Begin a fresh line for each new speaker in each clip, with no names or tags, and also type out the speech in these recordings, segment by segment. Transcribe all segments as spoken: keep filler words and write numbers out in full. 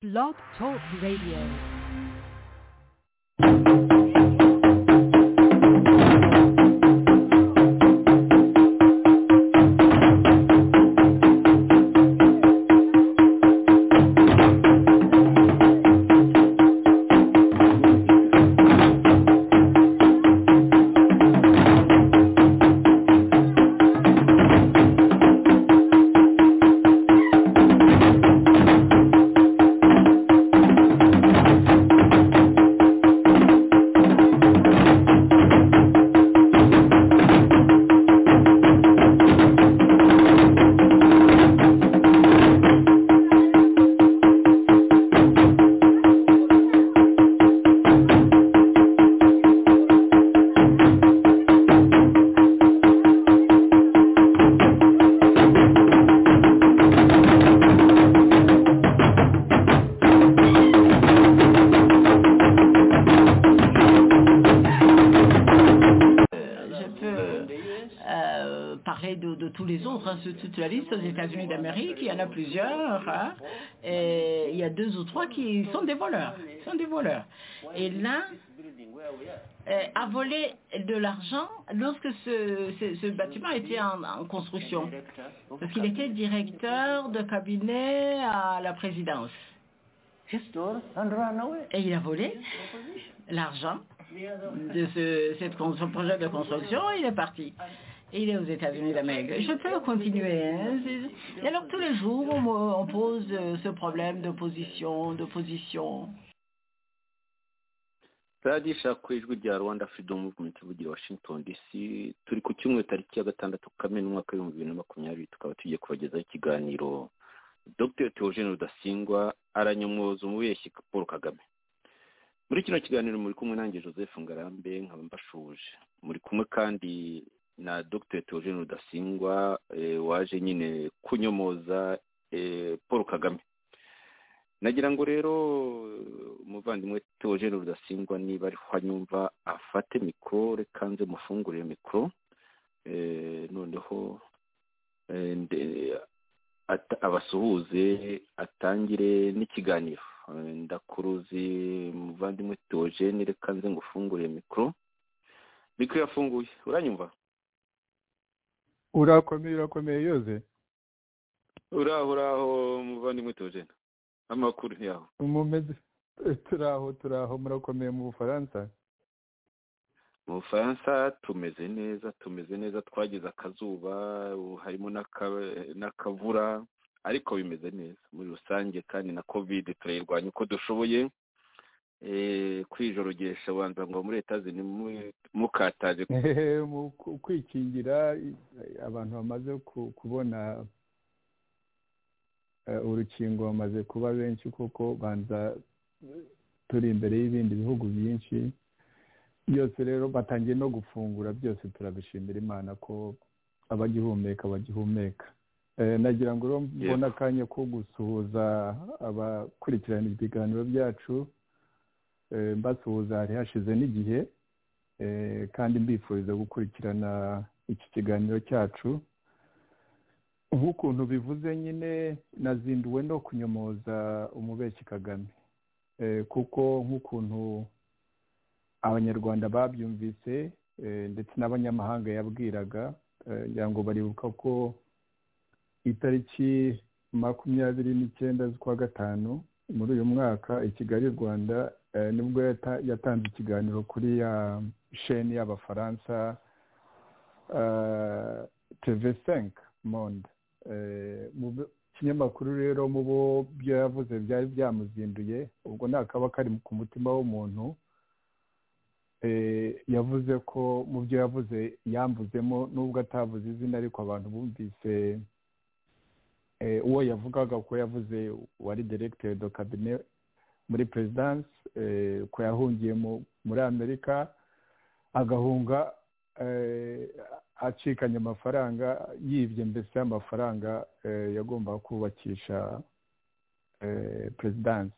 Blog Talk Radio.
Toute la liste aux États-Unis d'Amérique, il y en a plusieurs, hein, et il y a deux ou trois qui sont des voleurs, sont des voleurs. Et l'un euh, a volé de l'argent lorsque ce, ce, ce bâtiment était en, en construction, parce qu'il était directeur de cabinet à la présidence. Et il a volé l'argent de ce, cette, ce projet de construction et il est parti. Et il est aux États-Unis d'Amérique. Je peux continuer. Hein. Et alors tous les jours, on, on pose ce problème d'opposition, d'opposition.
radisha ku ijwi rya Rwanda Freedom Movement bugira Washington D C turi ku cyumweru tariki ya gatandatu Kamena umwaka w'ibihumbi bibiri na makumyabiri tukaba tugiye kubagezaho ikiganiro Dr Theogene Rudasingwa aranyomoza umubeshyi Paul Kagame. Muri kino kiganiro muri kumwe nanjye Joseph Ngarambe nkaba mbashuje. Muri kumwe kandi na Dr Theogene Rudasingwa e, waje nyine kunyomoza e, Paul Kagame. Nagira ngo rero umuvandimwe Theogene Rudasingwa niba ari hanyumva afate mikro rekanze mufungurire mikro e, noneho e, abasuhuze atangire n'ikiganiro. Ndakuruzi muvandimwe Theogene rekanze ngufungurire mikro. Mikro yafunguye uranyumva?
Urakomeye urakomeye yoze
uraho uraho muvandimwe Theogene amakuru yaho
umumeze turaho turaho murakomeye mu Bufaransa
mu Bufaransa tumeze neza tumeze neza twagize akazuba harimo n'akavura ariko bimeze neza muri rusange kandi na covid turayirwanya uko dushoboye eh kwijorogesha wanza ngo muri Leta zini mukataje
mu kwikingira abantu bamaze kubona urukingo bamaze kuba benshi kuko banza turi imbere y'ibindi bihugu byinshi byose rero batangiye no gufungura byose turabishimira Imana ko abagihumeka abagihumeka nagira ngo mbona akanya ko gusuhuza abakurikirana ibiganiro byacu mbasuhuza hari hashize n'igihe kandi mbifuriza gukurikirana iki kiganiro cyacu nk'ukuntu bivuze nyine nazinduwe no kunyomoza umubeshyi Kagame kuko nk'ukuntu abanyarwanda babyumvise ndetse n'abanyamahanga yabwiraga ngira ngo baribuka ko itariki makumyabiri n'icyenda z'ukwa gatanu muri uyu mwaka i Kigali Rwanda nibwo yatanze ikiganiro kuri ya sheni y'abafaransa T V cinq Monde mu kinyamakuru rero mu bo byo yavuze byari byamuzinduye ubwo nakaba kari ku mutima w'umuntu yavuze ko mu byo yavuze yambuzemo nubwo atavuze izina ariko abantu bumvise uwo yavugaga ko yavuze wari directeur de cabinet muri presidence ko yahungiye muri Amerika agahunga acikanye amafaranga yibye mbese amafaranga yagomba kubakisha presidence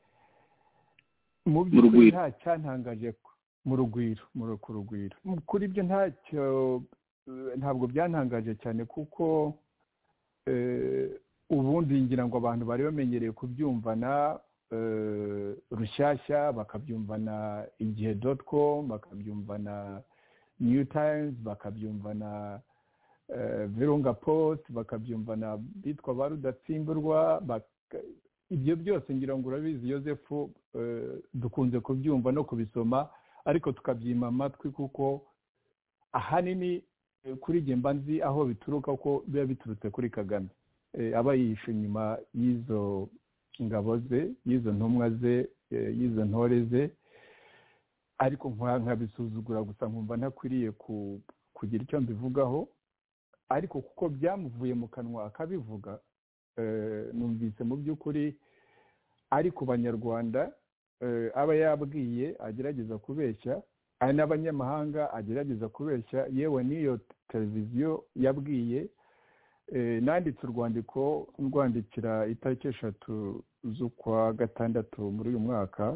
mu by'ukuri nta cyantangaje mu rugwiro mu rugwiro kuri ibyo ntacyo ntabwo byantangaje cyane kuko ubundi ngira ngo abantu bari bamenyereye kubyumvana rushyashya bakabyumva na igihe doti komu bakabyumva na new times bakabyumva na virunga post bakabyumva na bitwa ba rudatsimburwa ibyo byose ngira ngo urabizi Yosefu dukunze kubyumva no kubisoma ariko tukabyima amatwi kuko ahanini kuri jye mba nzi aho bituruka ko biba biturutse kuri Kagame aba yihishe inyuma y'izo ingabo ze y'izo ntumwa ze y'izo ntore ze ariko nkabisuzugura gusa nkumva ntakwiriye kugira icyo mbivugaho ariko kuko byamuvuye mu kanwa akabivuga numvise mu by'ukuri ari ku banyarwanda aba yabwiye agerageza kubeshya ari n'abanyamahanga agerageza kubeshya yewe n'iyo televiziyo yabwiye nanditse urwandiko ndwandikira itariki eshatu z'ukwa gatandatu muri uyu mwaka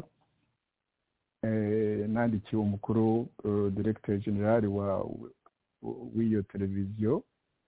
nandikiye umukuru directeur general wa w'iyo televiziyo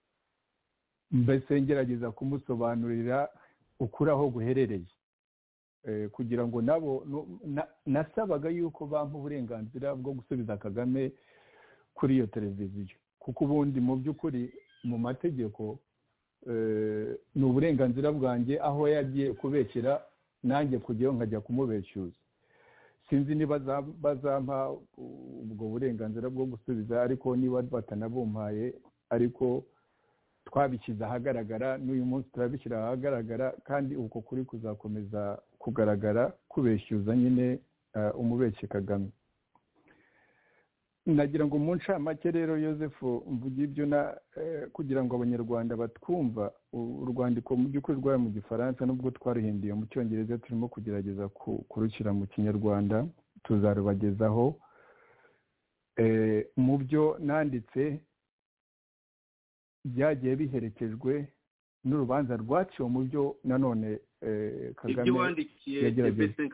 mbese ngerageza kumusobanurira ukuri aho guherereye kugira ngo nabo nasabaga yuko bampa uburenganzira bwo gusubiza Kagame kuri iyo televiziyo kuko ubundi mu by'ukuri mu mategeko ni uburenganzira bwanjye aho yagiye kubeshyira nanjye kujyayo nkajya kumubeshyuza sinzi niba bazampa ubwo burenganzira bwo gusubiza ariko niba batanabumpaye ariko twabishyize ahagaragara n'uyu munsi turabishyira ahagaragara kandi uko kuri kuzakomeza kugaragara kubeshyuza nyine umubeshyi Kagame nagira ngo mu ncamake rero Yosefu mvuge ibyo na kugira ngo abanyarwanda batwumva urwandiko mu by'ukuri rwari mu gifaransa nubwo twaruhinduye mu cyongereza turimo kugerageza kurushyira mu kinyarwanda tuzarubagezaho mu byo nanditse byagiye biherekejwe n'urubanza rwaciwe mu byo nanone Kagame yagerageje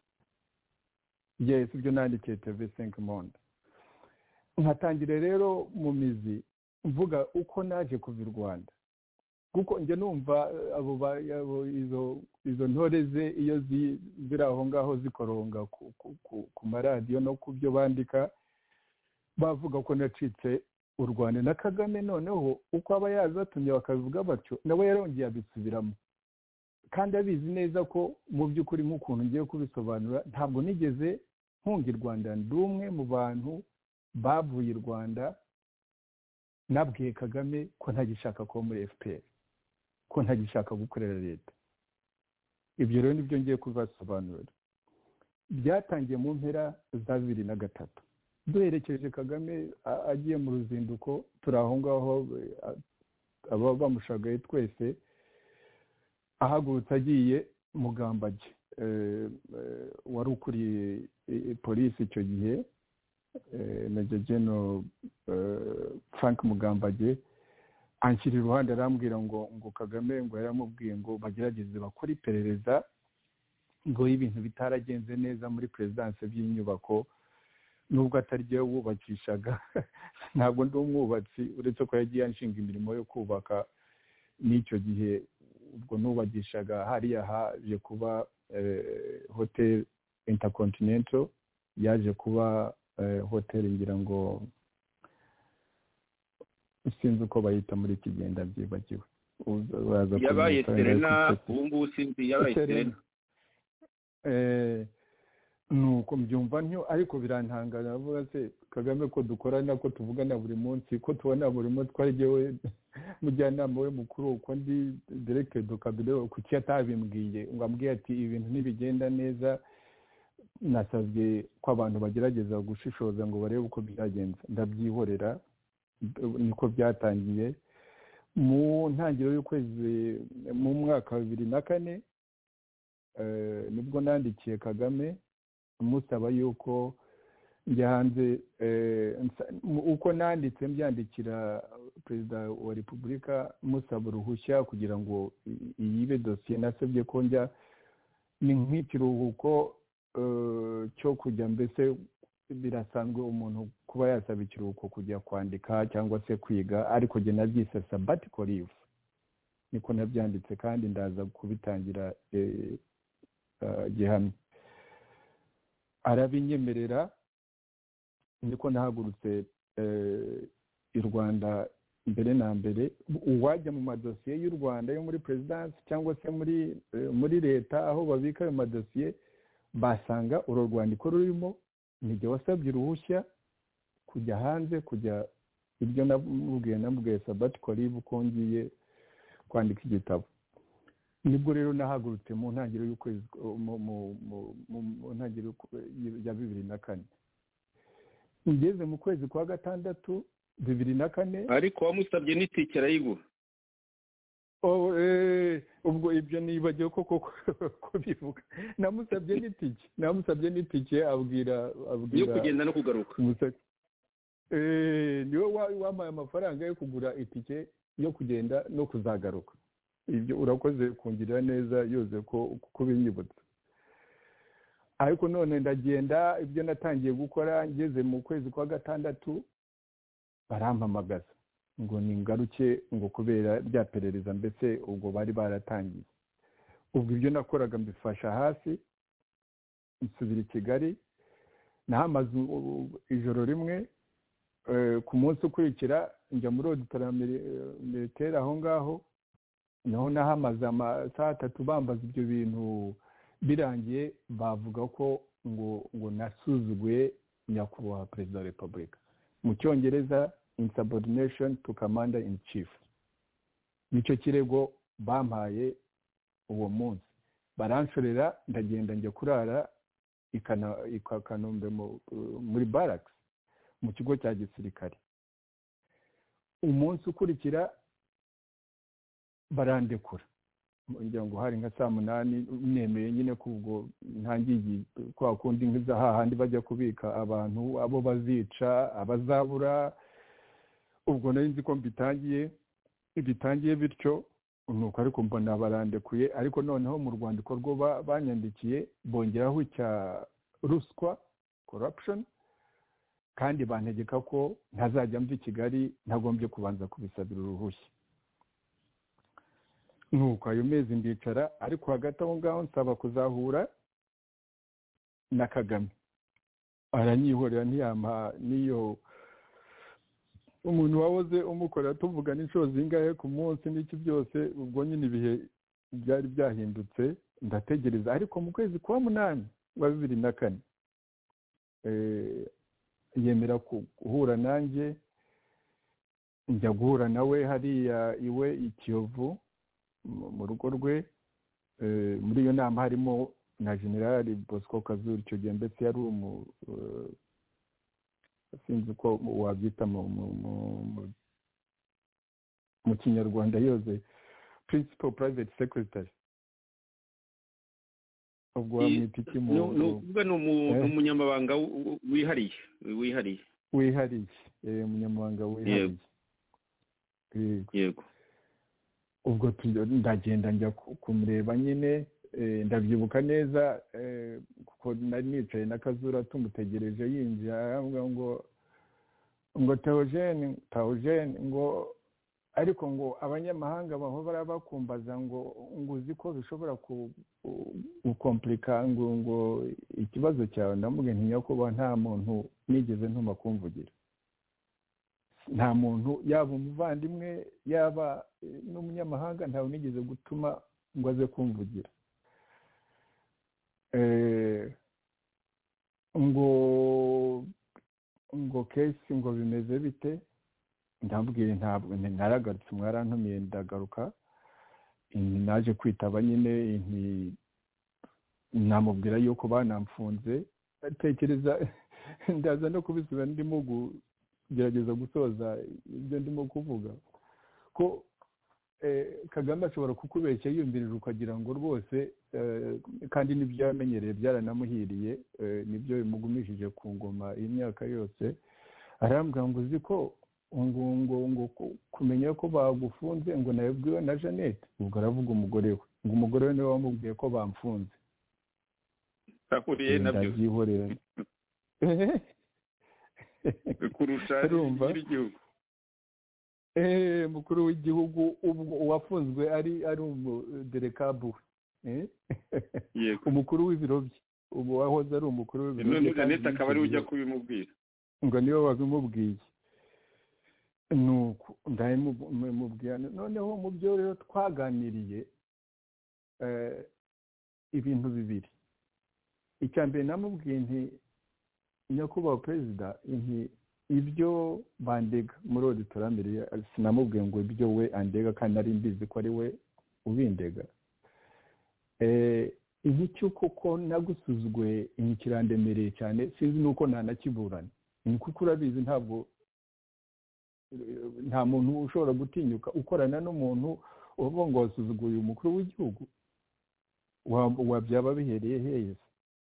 yes ibyo nandikiye T V cinq Monde nkatangire rero mu mizi mvuga uko naje kuva i Rwanda kuko njye numva abo izo izo ntore ze iyo ziri aho ngaho zikoronga ku maradiyo no ku byo bandika bavuga ko nacitse u Rwanda na Kagame noneho uko aba yazatumye bakabivuga batyo nawe yarongeye abisubiramo kandi abizi neza ko mu by'ukuri nk'ukuntu ngiye kubisobanura ntabwo nigeze nkunga i Rwanda ndi umwe mu bantu bavuye i Rwanda nabwiye Kagame ko ntagishaka kuba muri F P R ko ntagishaka gukorera leta ibyo rero nibyo ngiye kubasobanurira byatangiye mu mpera za bibiri na gatatu duherekeje Kagame agiye mu ruzinduko turi aho ngaho aba bamushagaye twese ahagurutse agiye Mugambage wari ukuriye polisi icyo gihe Major General Frank Mugambage anshyira iruhande arambwira ngo ngo Kagame ngo yaramubwiye ngo bagerageze bakora iperereza ngo ibintu bitaragenze neza muri perezidanse by'inyubako nubwo atari ryo wubakishaga ntabwo ndi umwubatsi uretse ko yagiye anshinga imirimo yo kubaka n'icyo gihe ubwo nubagishaga hariya haje kuba hotel Intercontinental yaje kuba hotel ngira ngo sinzi uko bayita muri iki genda byibagiwe
yabaye Serena ubu ngubu sinzi yabaye Serena
nuko mbyumva ntyo ariko birantangaza avuga se Kagame ko dukorana ko tuvugana buri munsi ko tubona buri munsi twari jewe mujyanama we mukuru uko ndi directeur de cabinet ku cyatabimbwiye ngo ambwiye ati ibintu ntibigenda neza nasabye ko abantu bagerageza gushishoza ngo barebe uko byagenze ndabyihorera niko byatangiye mu ntangiriro y'ukwezi mu mwaka wa bibiri na kane nibwo nandikiye Kagame musaba yuko njya hanze uko nanditse mbyandikira perezida wa repubulika musaba uruhushya kugira ngo iyibe dosiye nasabye ko njya ni nk'ikiruhuko cyo kujya mbese birasanzwe umuntu kuba yasaba ikiruhuko kujya kwandika cyangwa se kwiga ariko jye nabyise sabbatical leave niko nabyanditse kandi ndaza kubitangira gihamya arabinyemerera niko nahagurutse i Rwanda mbere na mbere uwajya mu madosiye y'u Rwanda yo muri perezidansi cyangwa se muri muri leta aho babika ayo madosiye basanga uru rwandiko rurimo nijye wasabye uruhushya kujya hanze kujya ibyo namubwiye namubwiye sabatiko live ko ngiye kwandika igitabo nibwo rero nahagurutse mu ntangiriro y'ukwezi mu ntangiriro ya bibiri na kane ngeze mu kwezi kwa gatandatu bibiri na kane
ariko wamusabye n'itike arayigura
ubwo ibyo nibagiwe koko ko bivuga namusabye n'itike namusabye n'itike abwira abwira
yo kugenda no kugaruka
niwe wampaye amafaranga yo kugura itike yo kugenda no kuzagaruka ibyo urakoze kungirira neza yoze ko kubinyibutsa ariko none ndagenda ibyo natangiye gukora ngeze mu kwezi kwa gatandatu barampamagaza ngo ningaruke ngo kubera rya perereza mbese ubwo bari baratangiye ubwo ibyo nakoraga mbifasha hasi nsubira i Kigali nahamaze ijoro rimwe ku munsi ukurikira njya muri auditora militaire aho ngaho naho nahamaze amasaha atatu bambaza ibyo bintu birangiye bavuga ko ngo ngo nasuzuguye nyakubahwa perezida wa repubulika mu cyongereza insubordination to commander in chief nicyo kirego bampaye uwo munsi baranshorera ndagenda njya kurara i Kanombe muri barracks mu kigo cya gisirikare umunsi ukurikira barandekura ngira ngo hari nka saa munani nemeye nyine ko ubwo ntangiye kwa kundi nk'iza hahandi bajya kubika abantu abo bazica abazabura ubwo nari nzi ko mbitangiye bitangiye bityo nuko ariko mbona barandekuye ariko noneho mu rwandiko rwo banyandikiye bongeraho icya ruswa corruption kandi bantegeka ko ntazajya mva i Kigali ntagombye kubanza kubisabira uruhushya nuko ayo mezi ndicara ariko hagati aho ngaho nsaba kuzahura na Kagame aranyihorera ntiyampa niyo umuntu wahoze umukorera tuvugana inshuro zingahe ku munsi n'iki byose ubwo nyine ibihe byari byahindutse ndategereza ariko mu kwezi kwa munani wa bibiri na kane yemera guhura nanjye njya guhura nawe hariya iwe i Kiyovu mu rugo rwe muri iyo nama harimo na generali Bosco Kazuri icyo gihe mbese yari umu sinzi ko wabyita mu kinyarwanda yoze principal private secretary ubwo wamwita iki mu
nuvuga ni umunyamabanga wihariye wihariye
wihariye umunyamabanga wihariye
yego
ubwo ndagenda njya kumureba nyine ndabyibuka neza kuko nari nicaye na Kazura tumutegereje yinjira aravuga ngo ngo Theogene Theogene ngo ariko ngo abanyamahanga bahora bakumbaza ngo ngo uzi ko bishobora gukomplika ngo ngo ikibazo cyawe ndamubwiye ntinya ko nta muntu nigeze ntuma kumvugira nta muntu yaba umuvandimwe yaba n'umunyamahanga ntawe nigeze gutuma ngo aze kumvugira ngo ngo kesi ngo bimeze bite ndambwira ntabwo naragarutse mwarantumiye ndagaruka naje kwitaba nyine namubwira yuko banamfunze tekereza ndaza no kubisubira ndimo gerageza gusoza ibyo ndimo kuvuga ko Kagame ashobora kukubeshya yumvirije ukagira ngo rwose kandi n'ibyo yamenyereye byaranamuhiriye nibyo bimugumishije ku ngoma imyaka yose arambwira ngo uzi ko ngo ngo ngo kumenya ko bagufunze ngo nabibwiwe na Jeannette ubwo aravuga umugore we ngo umugore we niwe wamubwiye ko bamfunze
ahuriye nabyo
ndabyihorera
kurusha igihugu
eh mukuru w'igihugu uwafunzwe ari ari umuderekabu umukuru w'ibiro bye ubu wahoze ari umukuru w'ibiro
bye none Jeannette akaba ari ujya kubimubwira
ngo niwe wabimubwiye nuko ndayimubwira noneho mu byo rero twaganiriye ibintu bibiri icya mbere namubwiye nti nyakubahwa perezida nti ibyo bandega muri auditorambere sinamubwiye ngo ibyo we andega kandi ari mbizi ko ari we ubindega iki cyuko ko nagusuzugwe ikirandemereye cyane sinzi nuko ntanakiburana ni kuko urabizi ntabwo nta muntu ushobora gutinyuka ukorana n'umuntu uvuga ngo wasuzuguye umukuru w'igihugu wabyaba bihereye heza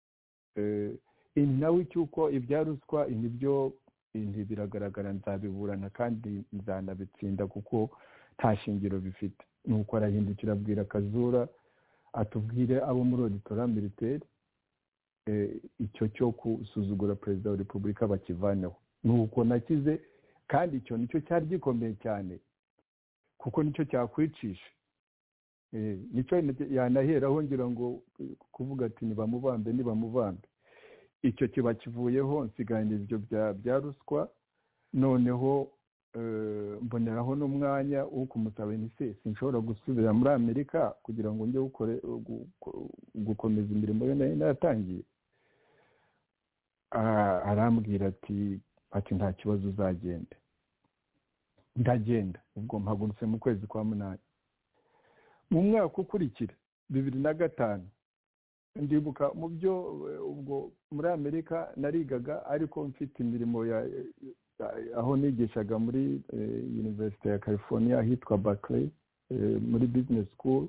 nawe cyuko ibya ruswa nibyo biragaragara nzabiburana kandi nzanabitsinda kuko nta shingiro bifite nuko arahindukira abwira Kazura atubwire abo muri auditora militaire icyo cyo kusuzugura perezida wa repubulika bakivaneho nuko nakize kandi icyo nicyo cyari gikomeye cyane kuko nicyo cyakwicisha nicyo yanaheraho ngira ngo kuvuga ati nibamubambe nibamubambe icyo kiba kivuyeho nsiganye ibyo bya ruswa noneho mboneraho n'umwanya wo kumusaba nise sinshobora gusubira muri Amerika kugira ngo njye gukore gukomeza imirimo yo nayo natangiye arambwira ati ati nta kibazo uzagenda ndagenda ubwo mpagurutse mu kwezi kwa munani mu mwaka ukurikira bibiri na gatanu ndibuka mu byo ubwo muri Amerika narigaga ariko mfite imirimo ya aho nigishaga muri University ya California hitwa Berkeley muri business school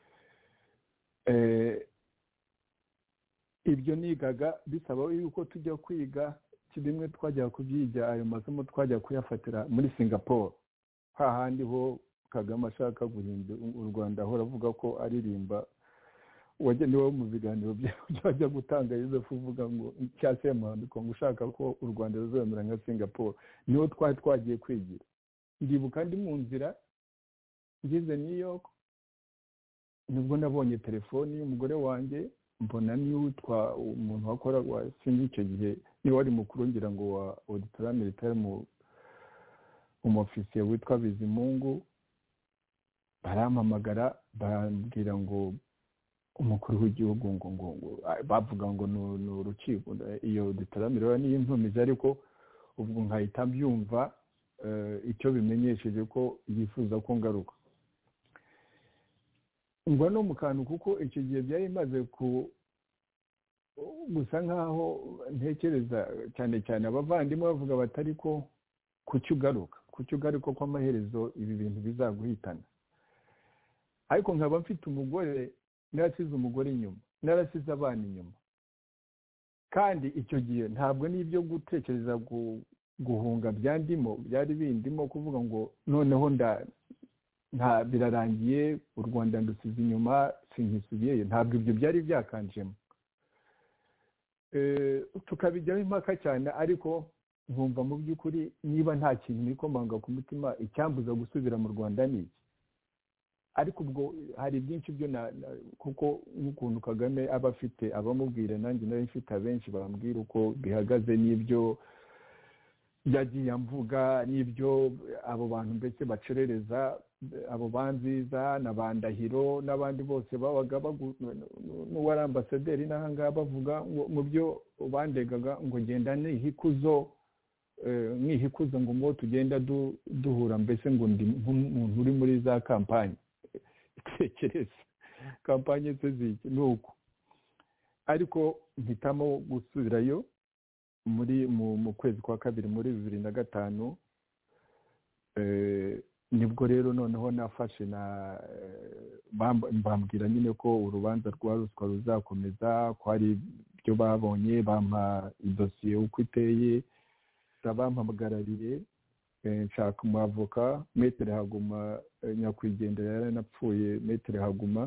ibyo nigaga bisaba yuko tujya kwiga kibimwe twajya kubyiga ayo masomo twajya kuyafatira muri Singapore hahandi ho Kagame ashaka guhindura u Rwanda ahora avuga ko aririmba wajya niwe mu biganiro byajya gutanga Joseph uvuga ngo cyase mwandiko ngo ushaka ko u Rwanda ruzemera nka Singapore niho twari twagiye kwigira ndibuka ndi mu nzira ngeze New York nibwo nabonye telefoni y'umugore wanjye mbona ni utwa umuntu wakora wa sinzi icyo gihe ni wari mukuru ngira ngo wa auditora militaire mu umofisiye witwa Bizimungu barampamagara barambwira ngo umukuru w'igihugu ngo ngo bavuga ngo ni urukiko iyo auditora militaire ni intumizi ariko ubwo nkahita mbyumva icyo bimenyesheje ko yifuza ko ngaruka ngo no mu kantu kuko icyo gihe byari bimaze ku gusa nkaho ntekereza cyane cyane abavandimwe bavuga batari ko kucyugaruka kucyugaruka ko amaherezo ibi bintu bizaguhitana ariko nkaba mfite umugore narasize umugore inyuma narasize abana inyuma kandi icyo gihe ntabwo n'ibyo gutekereza guhunga byandimo byari bindimo kuvuga ngo noneho nda nta birarangiye u Rwanda ndusize inyuma sinkisubiyeyo ntabwo ibyo byari byakanjemo tukabijyaho impaka cyane ariko nkumva mu by'ukuri niba nta kintu nikomanga ku mutima icyambuza gusubira mu Rwanda ni iki ariko ubwo hari byinshi byo kuko nk'ukuntu Kagame aba afite abamubwira nanjye nari mfite abenshi bambwira uko bihagaze n'ibyo yagiye amvuga n'ibyo abo bantu mbese bacerereza abo banziza na bandahiro n'abandi bose babaga n'uwari ambasaderi n'ahangaha bavuga mu byo bandegaga ngo ngenda nihikuzo nkihikuzo ngo ngo tugenda duhura mbese ngo ndi nk'umuntu uri muri za kampanye tekereza kampanye ze ziki nuko ariko mpitamo gusubirayo muri mu kwezi kwa kabiri muri bibiri na gatanu nibwo rero noneho nafashe na bambwira nyine ko urubanza rwa ruswa ruzakomeza ko hari ibyo babonye bampa idosiye uko iteye bampagarariye nshaka umwavoka Maître Haguma nyakwigendera yaranapfuye Maître Haguma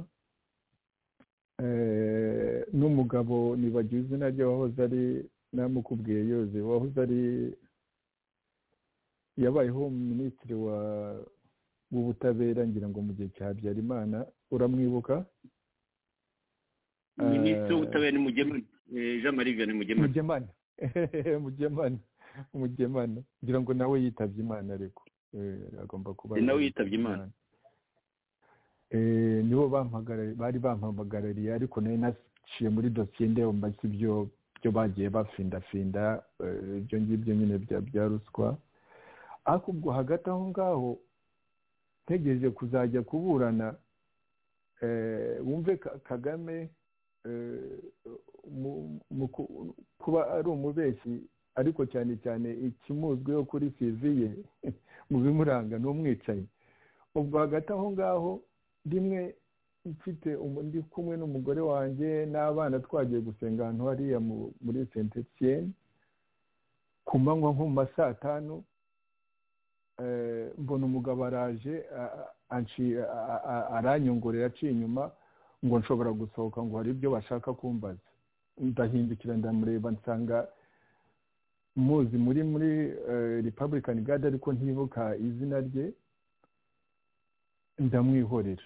n'umugabo nibagiwe izina rye wahoze ari namukubwiye yoze wahoze ari yabayeho minisitiri wa w'ubutabera ngira ngo mu gihe cya Habyarimana uramwibuka
minisitiri w'ubutabera ni Mugemana, Jean Marie Vianney Mugemana.
Mugemana Mugemana Mugemana ngira ngo nawe yitabye Imana, ariko agomba kuba
nawe yitabye Imana.
Eh, nibo bampamagara, bari bampamagarariye, ariko nayo naciye muri dosiye ndeba mbasi ibyo byo bagiye bafindafinda ibyo ngibyo nyine bya bya ruswa. Ariko ubwo hagati aho ngaho ntegereje kuzajya kuburana, wumve Kagame kuba ari umubeshyi, ariko cyane cyane ikimuzweho kuri siviye mu bimuranga ni umwicanyi. Ubwo hagati aho ngaho rimwe mfite ndi kumwe n'umugore wanjye n'abana twagiye gusenga ahantu hariya muri Saint Etienne ku manywa nko mu ma saa tanu, mbona umugabo araje aranyongorera aciye inyuma ngo nshobora gusohoka ngo hari ibyo bashaka kumbaza. Ndahindukira ndamureba nsanga muzi muri muri Republican Guard, ariko ntibuka izina rye, ndamwihorera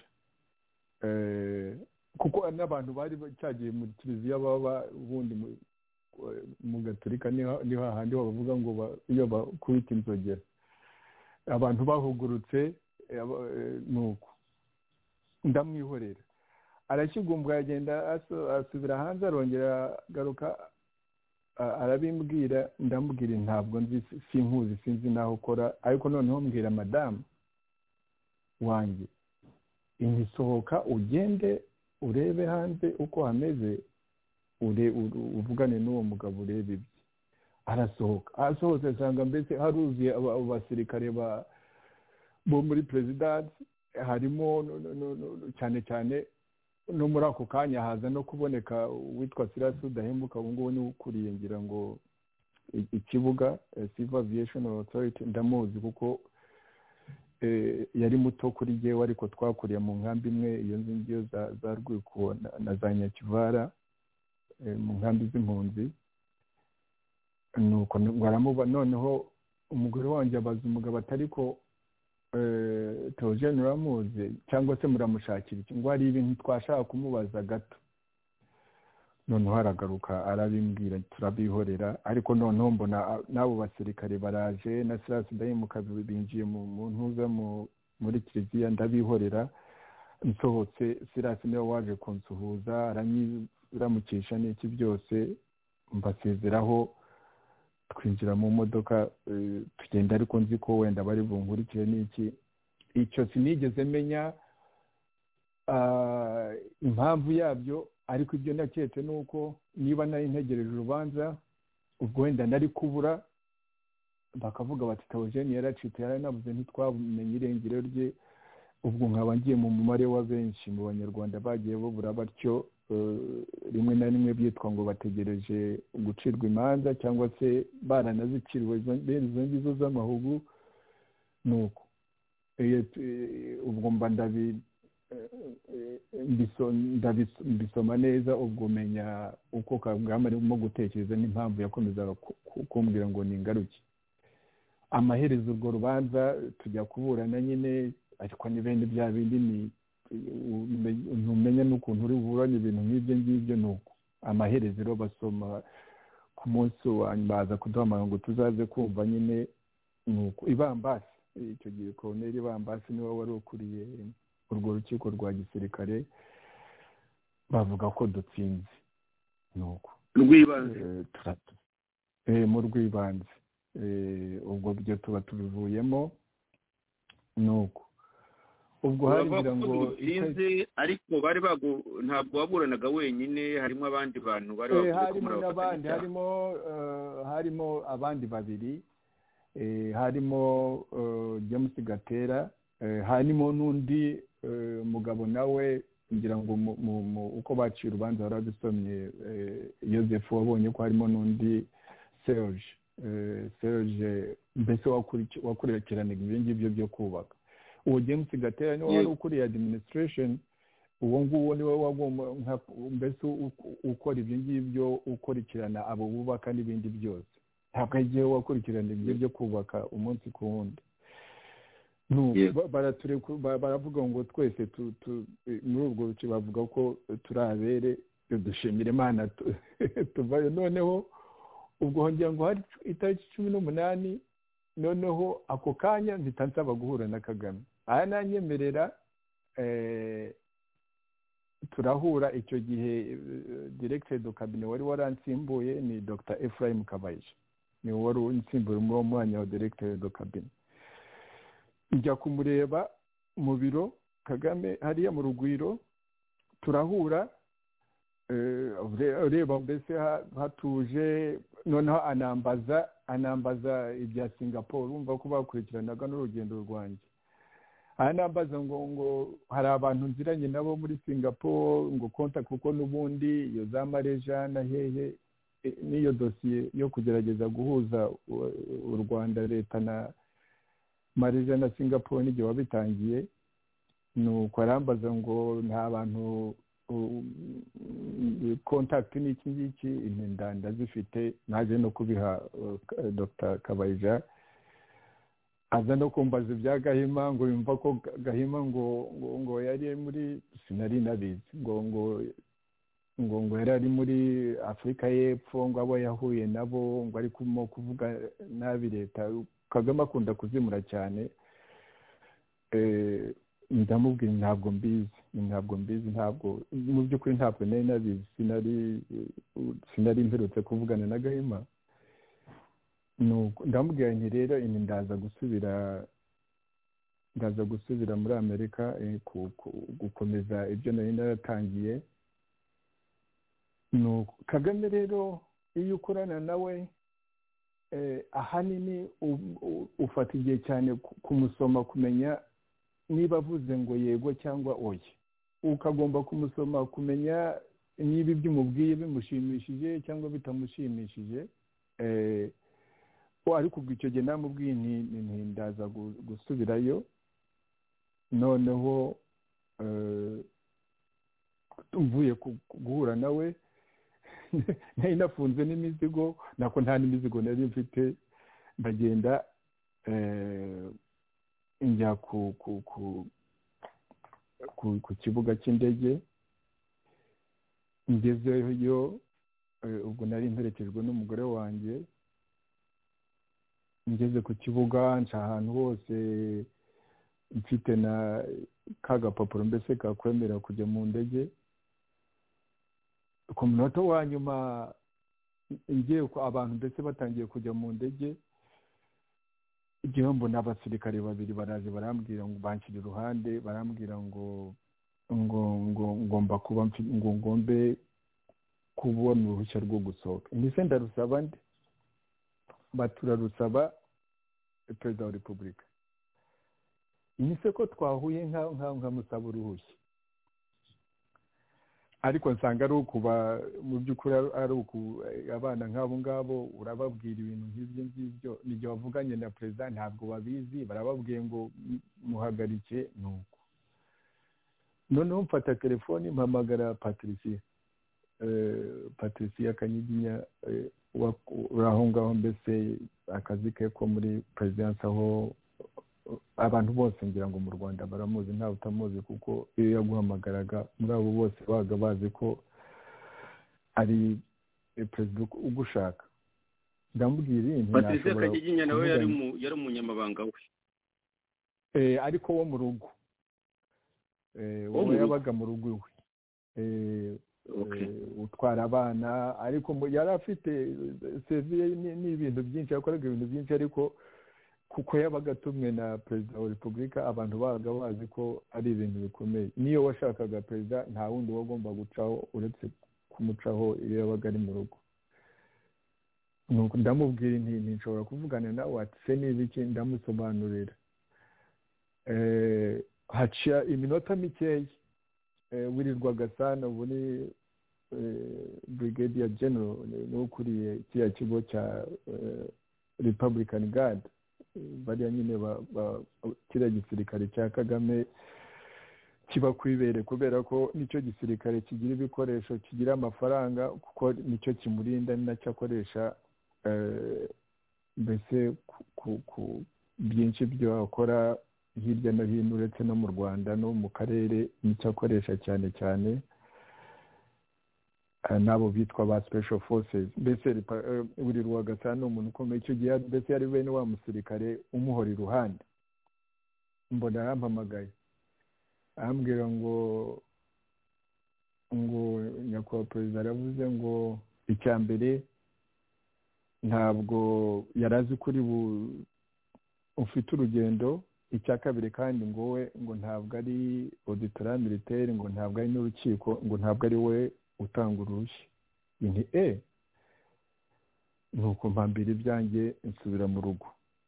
kuko n'abantu bari cyagiye muri kiliziya baba ubundi mu Gatolika niho hahandi bavuga ngo iyo bakubita inzogera abantu bahugurutse, nuko ndamwihorera. Arashyigumbwa yagenda asubira hanze, arongera agaruka arabimbwira, ndamubwira ntabwo nzi, sinkuzi, sinzi naho ukora, ariko noneho mbwira madamu wanjye intisohoka ugende urebe hanze uko hameze, uvugane n'uwo mugabo urebe ibye. Arasohoka, asohotse asanga mbese haruzuye abasirikare bo muri perezidansi, harimo cyane cyane no muri ako kanya haza no kuboneka witwa Silas Udahemuka, ubu ngubu ni ukuriye ngira ngo ikibuga Civil Aviation Authority, ndamuzi kuko yari muto kuri jyewe, ariko twakuriye mu nkambi imwe, iyo ngiyo za Rwiko na za Nyakivara, mu nkambi z'impunzi. Nuko baramuba, noneho umugore wanjye abaza umugabo atari ko Theogene uramuzi cyangwa se muramushakira iki, ngo hari ibintu twashaka kumubaza gato. Noneho aragaruka arabimbwira, turabihorera. Ariko noneho mbona n'abo basirikare baraje na Silas Udahemuka binjiye mu ntuza muri kiliziya, ndabihorera. Nsohotse Silas niwe waje kunsuhuza, aramukisha n'iki byose, mbasezeraho, twinjira mu modoka tugenda, ariko nzi ko wenda bari bunkurikire n'iki. Icyo sinigeze menya impamvu yabyo, ariko ibyo naketse ni uko niba nari ntegereje urubanza, ubwo wenda nari kubura, bakavuga bati Theogene yaracitse, yaranabuze, ntitwamenye irengero rye. Ubwo nkaba ngiye mu mumare wa benshi mu banyarwanda bagiye babura batyo, rimwe na rimwe byitwa ngo bategereje gucirwa imanza, cyangwa se baranaziciriwe izo ngizo z'amahugu. Nuko ubwo mba ndabisoma neza, ubwo menya uko Kagame arimo gutekereza n'impamvu yakomezaga kumbwira ngo ningaruke. Amaherezo urwo rubanza tujya kuburana nyine, ariko n'ibindi bya bindi ni ntumenya n'ukuntu uri buburanye ibintu nk'ibyo ngibyo. Nuko amaherezo rero basoma ku munsi wa baza kuduhamagara ngo tuzaze kumva nyine. Nuko Ibambasi, icyo gihe Colonel Ibambasi niwe wari ukuriye urwo rukiko rwa gisirikare, bavuga ko dutsinze. Nuko
rw'ibanze
mu rw'ibanze, ubwo byo tuba tubivuyemo. Nuko ubwo hagira ngo
inze, ariko bari bago ntabwo waburanaga wenyine, harimo abandi bantu bari bavuze ko
harimo n'abandi, harimo harimo abandi babiri, harimo James Gatera, harimo n'undi mugabo nawe ngira ngo uko baciye urubanza barabisomye, Joseph, wabonye ko harimo n'undi Serge Serge mbese wakurikiranaga ibyo ngibyo byo kubaka. Uwo James Gatera niwe wari ukuriye administration, uwo nguwo niwe wagomba mbese ukora ibyo ngibyo, ukurikirana abo bubaka n'ibindi byose. Ntabwo agiye wakurikirana ibyo byo kubaka umunsi ku wundi. Baravuga ngo twese muri ubwo ruce bavuga ko turabere, dushimira imana tuvayo. Noneho ubwo hongera ngo hari itariki cumi n'umunani, noneho ako kanya mpita nsaba guhura na Kagame. Aha nanyemerera, turahura. Icyo gihe directeur de cabinet wari waransimbuye ni Dr Ephraim Kabayija, ni wari unsimbuye muri uwo mwanya wa directeur de cabinet. Njya kumureba mu biro Kagame hariya mu Rugwiro, turahura, ureba mbese hatuje. Noneho anambaza anambaza ibya Singapore, urumva ko bakurikiranaga n'urugendo rwanjye. Anambaza ngo ngo hari abantu nziranye nabo muri Singapore, ngo konta kuko n'ubundi iyo za Malaysia na hehe, n'iyo dosiye yo kugerageza guhuza u Rwanda, leta na Malaysia na Singapore n'igihe wabitangiye. Nuko arambaza ngo nta bantu contact n'iki ngiki, intendanda zifite. Naje no kubiha Dr Kabayija, aza no kumbaza ibya Gahima, ngo yumva ko Gahima ngo ngo yari muri, sinari nabizi, ngo ngo ngo ngo yari ari muri Afurika y'Epfo, ngo abo yahuye nabo ngo ari kumo kuvuga nabi leta. Kagame akunda kuzimura cyane. eh ndamubwira ntabwo mbizi ntabwo mbizi ntabwo mu by'ukuri ntabwo nari nabizi, sinari sinari mperutse kuvugana na Gahima. Nuko ndamubwira nti rero ini ndaza gusubira ndaza gusubira muri Amerika, gukomeza ibyo nari naratangiye. Nuko Kagame rero iyo ukorana nawe, ahanini ufata igihe cyane kumusoma, kumenya niba avuze ngo yego cyangwa oya. Ukagomba kumusoma kumenya niba ibyo umubwiye bimushimishije cyangwa bitamushimishije. Ariko ubwo icyo gihe namubwiye nti ndaza gusubirayo. Noneho mvuye guhura nawe, nari nafunze n'imizigo, nako nta n'imizigo nari mfite. Ndagenda njya ku ku ku ku kibuga cy'indege. Ngezeyo, ubwo nari mperekejwe n'umugore wanjye. Ngeze ku kibuga, nca ahantu hose mfite na kagapapuro mbese kakwemera kujya mu ndege. Ku munota wa nyuma ngiye ko abantu mbese batangiye kujya mu ndege, igihombo n'abasirikare babiri baraje barambwira ngo banshyire iruhande, barambwira ngo ngo ngo ngomba kuba ngo ngombe kubona uruhushya rwo gusohoka. Ndetse ndarusaba nde, baturarusaba Perezida wa Repubulika. Nise ko twahuye nka nkamusaba uruhushya, ariko nsanga ari ukuba mu by'ukuri ari uku abana nk'abo ngabo urababwira ibintu nk'ibyo ngibyo. N'igihe wavuganye na perezida ntabwo babizi, barababwiye ngo muhagarike. Nuko noneho mfata telefoni mpamagara Patricia Patricia Kanyiginya, uraho ngaho mbese akazi ke ko muri perezidansi, aho abantu bose ngira ngo mu Rwanda baramuzi, ntawe utamuzi, kuko iyo yaguhamagaraga muri abo bose baga bazi ko ari perezida ugushaka. Ndamubwira inti
Patricia Kanyiginya nawe yari mu yari umunyamabanga we,
eh ariko wo mu rugo, eh wo yabaga mu rugo iwe, eh utwara abana. Ariko yari afite seviye n'ibintu byinshi, yakoraga ibintu byinshi, ariko kuko yabaga atumwe na Perezida wa Repubulika, abantu baga bazi ko ari ibintu bikomeye. Niyo washakaga perezida nta wundi wagomba gucaho uretse kumucaho iyo yabaga ari mu rugo. Nuko ndamubwira nti nshobora kuvugana nawe, ati se n'ibiki? Ndamusobanurira. eh hacia iminota mikeya, wirirwaga sana ubu ni Brigadier General n'ukuriye kiriya kigo cya Republican Guard, bariya nyine kiriya gisirikare cya Kagame kiba kwibere, kubera ko nicyo gisirikare kigira ibikoresho, kigira amafaranga, kuko nicyo kimurinda, ni nacyo akoresha mbese ku byinshi byo akora hirya no hino uretse no mu Rwanda no mu karere, nicyo akoresha cyane cyane. nabo bitwa ba special forces mbese buri Rwagasana ni umuntu ukomeye icyo gihe mbese yari bene wa musirikare umuhora iruhande mbona arampamagaye arambwira ngo ngo nyakubahwa perezida aravuze ngo icya mbere ntabwo yarazi kuri ufite urugendo icya kabiri kandi ngo we ngo ntabwo ari auditora militaire ngo ntabwo ari n'urukiko ngo ntabwo ari we utanga uruhushya nti eh nuko mpambira ibyanjye nsubira mu rugo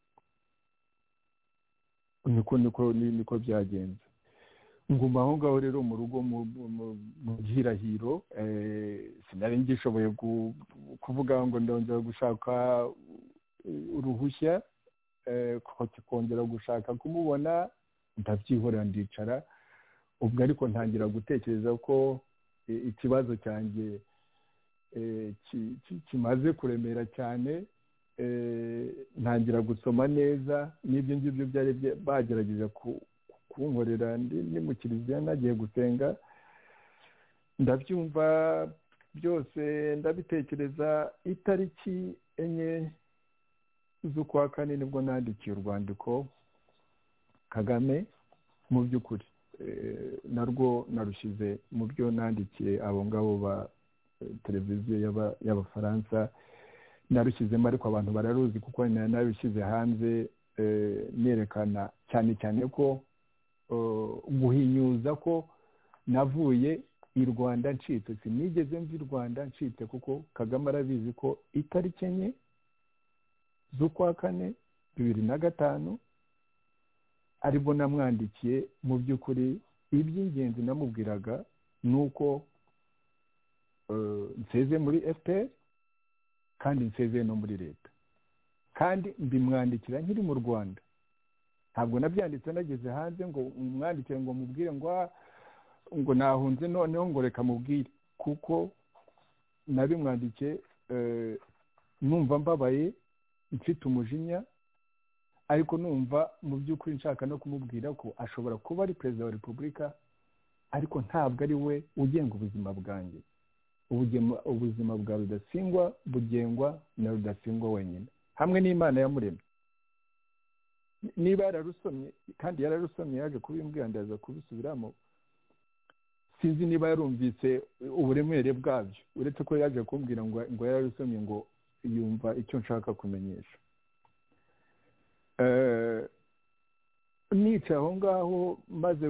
niko niko niko byagenze nguma aho ngaho rero mu rugo mu gihirahiro sinari ngishoboye kuvuga ngo ndongera gushaka uruhushya kongera gushaka kumubona ndabyihorera ndicara ubwo ariko ntangira gutekereza ko ikibazo cyanjye kimaze kuremera cyane ntangira gusoma neza n'ibyo ngibyo byari bagerageje kunkorera ndi mu kiliziya nagiye gusenga ndabyumva byose ndabitekereza itariki enye z'ukwa kane nibwo nandikiye urwandiko Kagame mu by'ukuri narwo narushyize mu byo nandikiye abo ngabo ba televiziyo y'abafaransa narushyizemo ariko abantu bararuzi kuko narushyize hanze nerekana cyane cyane ko guhinyuza ko navuye i Rwanda ncitse sinigeze mva i Rwanda ncitse kuko Kagame arabizi ko itariki enye z'ukwa kane bibiri na gatanu aribwo namwandikiye mu by'ukuri iby'ingenzi namubwiraga ni uko nseze muri F P R kandi nseze no muri leta kandi mbimwandikira nkiri mu Rwanda ntabwo nabyanditse nageze hanze ngo mwandikire ngo mubwire ngo ngo nahunze noneho ngo reka mubwire kuko nabimwandikiye numva mbabaye mfite umujinya ariko numva mu by'ukuri nshaka no kumubwira ko ashobora kuba ari perezida wa repubulika ariko ntabwo ari we ugenga ubuzima bwanjye ubuzima bwa Rudasingwa bugengwa na Rudasingwa wenyine hamwe n'Imana yamuremye niba yararusomye kandi yararusomye yaje kubimbwira ndaza kubisubiramo sinzi niba yarumvise uburemere bwabyo uretse ko yaje kumbwira ngo ngo yararusomye ngo yumva icyo nshaka kumenyesha nica aho ngaho maze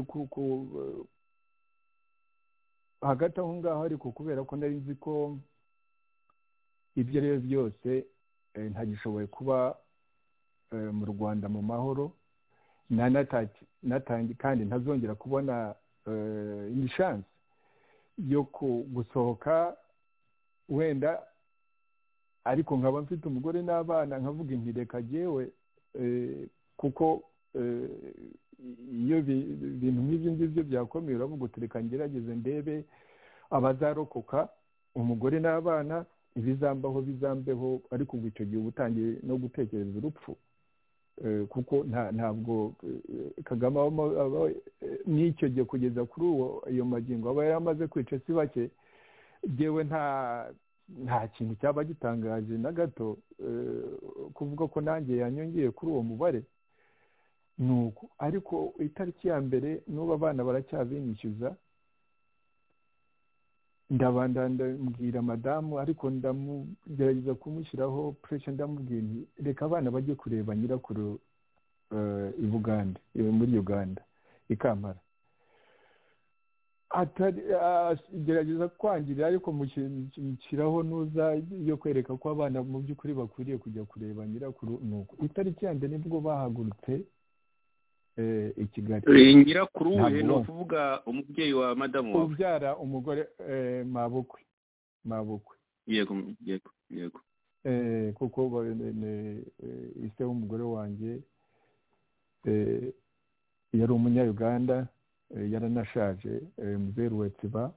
hagati aho ngaho ariko kubera ko nari nzi ko ibyo rero byose ntagishoboye kuba mu Rwanda mu mahoro natangiye kandi ntazongera kubona iyi chance yo gusohoka wenda ariko nkaba mfite umugore n'abana nkavuga inti reka jyewe kuko iyo ibintu nk'ibyo ngibyo byakomeye uravuga uti reka ngerageze ndebe abazarokoka umugore n'abana ibizambaho bizambeho ariko ubwo icyo gihe uba utangiye no gutekereza urupfu kuko ntabwo Kagame n'icyo gihe kugeza kuri uwo iyo magingo aba yaramaze kwica si bake jyewe nta nta kintu cyaba gitangaje na gato kuvuga ko nanjye yanyongeye kuri uwo mubare nuko ariko itariki ya mbere n'ubu abana baracyabinyishyuza ndabanda ndambwira madamu ariko ndamugerageza kumushyiraho pressure ndamubwira nti reka abana bajye kureba nyirakuru i Bugande muri Uganda i Kampala gerageza kwangirira ariko mushyiraho nuza yo kwereka ko abana mu by'ukuri bakwiriye kujya kureba nyirakuru nuko itariki ya mbere nibwo bahagurutse i Kigali
nyirakuru we ni ukuvuga umubyeyi wa madamu wawe
ubyara umugore mabukwe mabukwe
yego yego yego
kuko ise w'umugore wanjye yari umunya-Uganda yaranashaje muzeru Wetsiba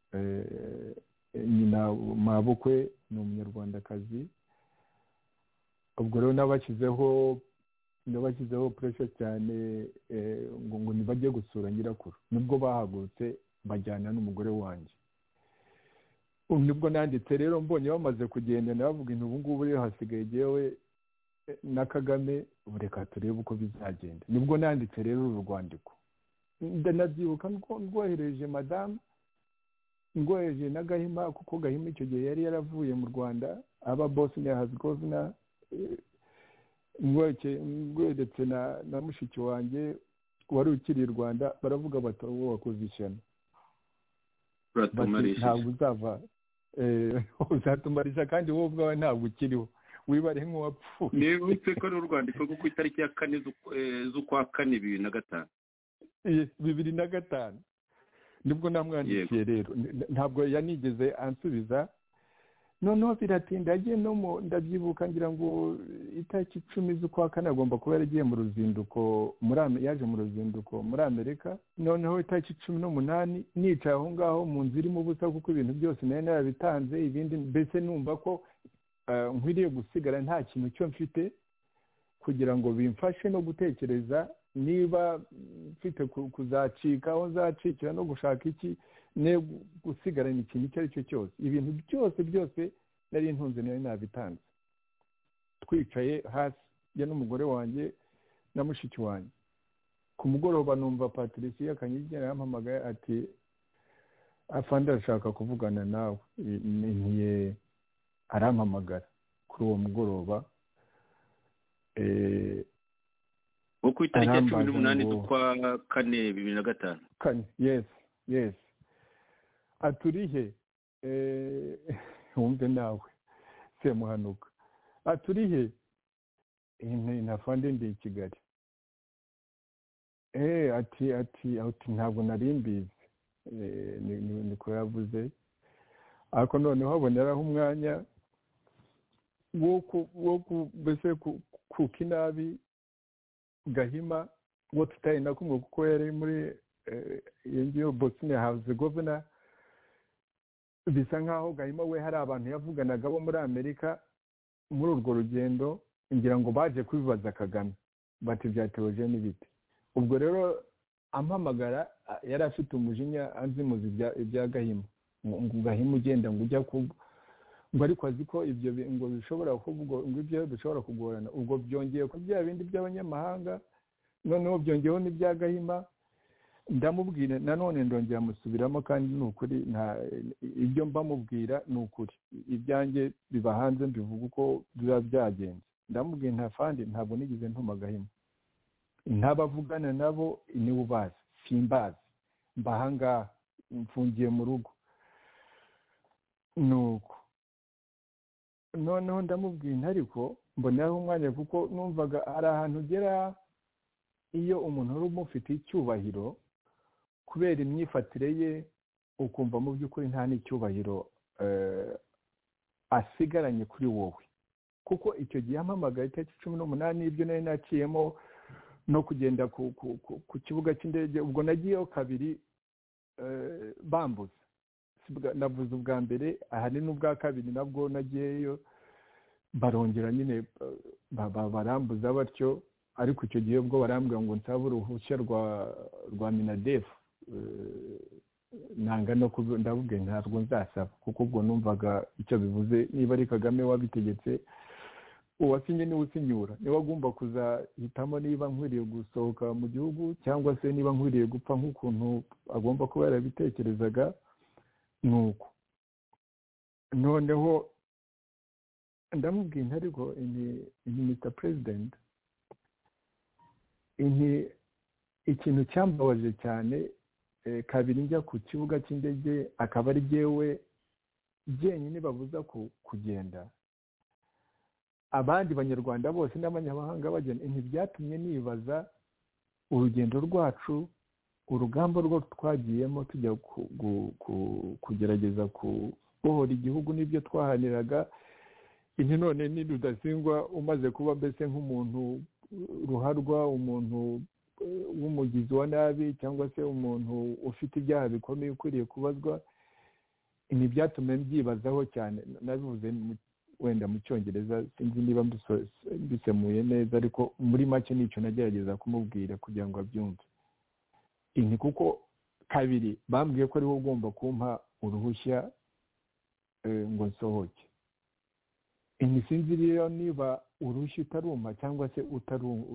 nyina mabukwe ni umunyarwandakazi ubwo rero nabashyizeho nabashyizeho pressure cyane ngo ngo ntibajye gusura nyirakuru nibwo bahagurutse bajyana n'umugore wanjye nibwo nanditse rero mbonye bamaze kugenda nabavuga intu ubu ngubu rero hasigaye jyewe na Kagame reka turebe uko bizagenda. Nibwo nanditse rero uru rwandiko ndanabyibuka rwohereje madamu ngohereje na Gahima, kuko Gahima icyo gihe yari yaravuye mu Rwanda aba Bosnia Herzegovina, ngwedetse na na mushiki wanjye wari ukiri i Rwanda, baravuga bati wowe wakoze ishyano ntabwo uzava uzatumarisha kandi wowe ubwawe ntabwo ukiriho wibare nk'uwapfuye.
nibutse ko ari urwandiko rwo ku itariki ya kane z'ukwa kane bibiri na gatanu
bibiri na gatanu nibwo namwandikiye rero, ntabwo yanigeze ansubiza. Noneho biratinda yagiye no mu ndabyibuka ngira ngo itariki icumi z'ukwa kane agomba kuba yaragiye mu ruzinduko muri yaje mu ruzinduko muri Amerika. Noneho itariki cumi n'umunani nicaye aho ngaho mu nzu irimo ubusa kuko ibintu byose nari narabitanze, ibindi mbese numva ko nkwiriye gusigara nta kintu cyo mfite kugira ngo bimfashe no gutekereza niba mfite kuzacika aho nzacikira no gushaka iki, ne gusigarana ikintu icyo ari cyo cyose. Ibintu byose byose nari ntunze nari nabitanze. Twicaye hasi ya n'umugore wanjye na mushiki wanjye, ku mugoroba numva Patricia Kanyigera yampamagaye ati afande arashaka kuvugana nawe. Ntiye arampamagara kuri uwo mugoroba eh
uko itariki ya cumi n'umunani z'ukwa kane bibiri na gatanu.
Kane, yes yes. Aturihe eh wumve nawe Semuhanuka, aturihe ine nafande ndi i Kigali. Eh ati ati ati ntabwo nari mbizi, eh niko yavuze. Ariko noneho haboneraho umwanya wo wo bese ku kinabi Gahima wo tutaye na kumwe kuko yari muri yengiyo Bosnia Herzegovina. Bisa nkaho Gahima we hari abantu yavuganaga bo muri Amerika muri urwo rugendo, ngira ngo baje kubibaza Kagame bati bya Theogene bite. Ubwo rero ampamagara yari afite umujinya anzimuzi ibya Gahima, ngo Gahima ugenda ngo ujya ku ngo ariko azi ko ibyo ngo bishobora kuvuga ngo ibyo bishobora kugorana. Ubwo byongeye ko bya bindi by'abanyamahanga, noneho byongeyeho n'ibya Gahima. Ndamubwira nanone ndongera musubiramo kandi n'ukuri nta ibyo mbamubwira n'ukuri, ibyanjye biba hanze mbivuga uko biba byagenze. Ndamubwira nta fandi ntabwo nigize ntuma Gahima, ntabavugana nabo ni ubazi simbazi mbahanga mfungiye mu rugo. Nuko noneho ndamubwira ariko mboneraho umwanya kuko numvaga ari ahantu ugera iyo umuntu uri umufite icyubahiro kubera imyifatire ye, ukumva mu by'ukuri nta n'icyubahiro asigaranye kuri wowe. Kuko icyo gihe ampamagaye itariki cumi n'umunani ibyo nari naciyemo no kugenda ku kibuga cy'indege. Ubwo nagiyeho kabiri bambuza, navuze ubwa mbere, ahari n'ubwa kabiri nabwo nagiyeyo barongera nyine barambuza batyo. Ariko icyo gihe ubwo barambwira ngo nsaba uruhushya rwa rwa Minadefu, nanga no ndabubwe ntabwo nzasaba kuko ubwo numvaga icyo bivuze niba ari Kagame wabitegetse uwasinye niwe usinyura, niwe agomba kuzahitamo niba nkwiriye gusohoka mu gihugu cyangwa se niba nkwiriye gupfa nk'ukuntu agomba kuba yarabitekerezaga. Nuko noneho ndamubwira ariko ini Mister President, ini ikintu cyambabaje cyane kabiri njya ku kibuga cy'indege akaba ari jewe jenyine babuza kugenda, abandi banyarwanda bose n'abanyamahanga bagenda. Ntibyatumye nibaza urugendo rwacu, urugamba rwo twagiyemo tujya kugerageza kubohora igihugu n'ibyo twahaniraga. Inti none ni Rudasingwa umaze kuba mbese nk'umuntu ruharwa, umuntu w'umugizi wa nabi cyangwa se umuntu ufite ibyaha bikomeye ukwiriye kubazwa. Ibi byatumye mbyibazaho cyane. Nabivuze wenda mu Cyongereza, sinzi niba mbisemuye neza, ariko muri make nicyo nagerageza kumubwira kugira ngo abyumve. Inti kuko kabiri bambwiye ko ari wo ugomba kumpa uruhushya ngo nsohoke imisinziriyo niba urushyi utaruma cyangwa se utaruma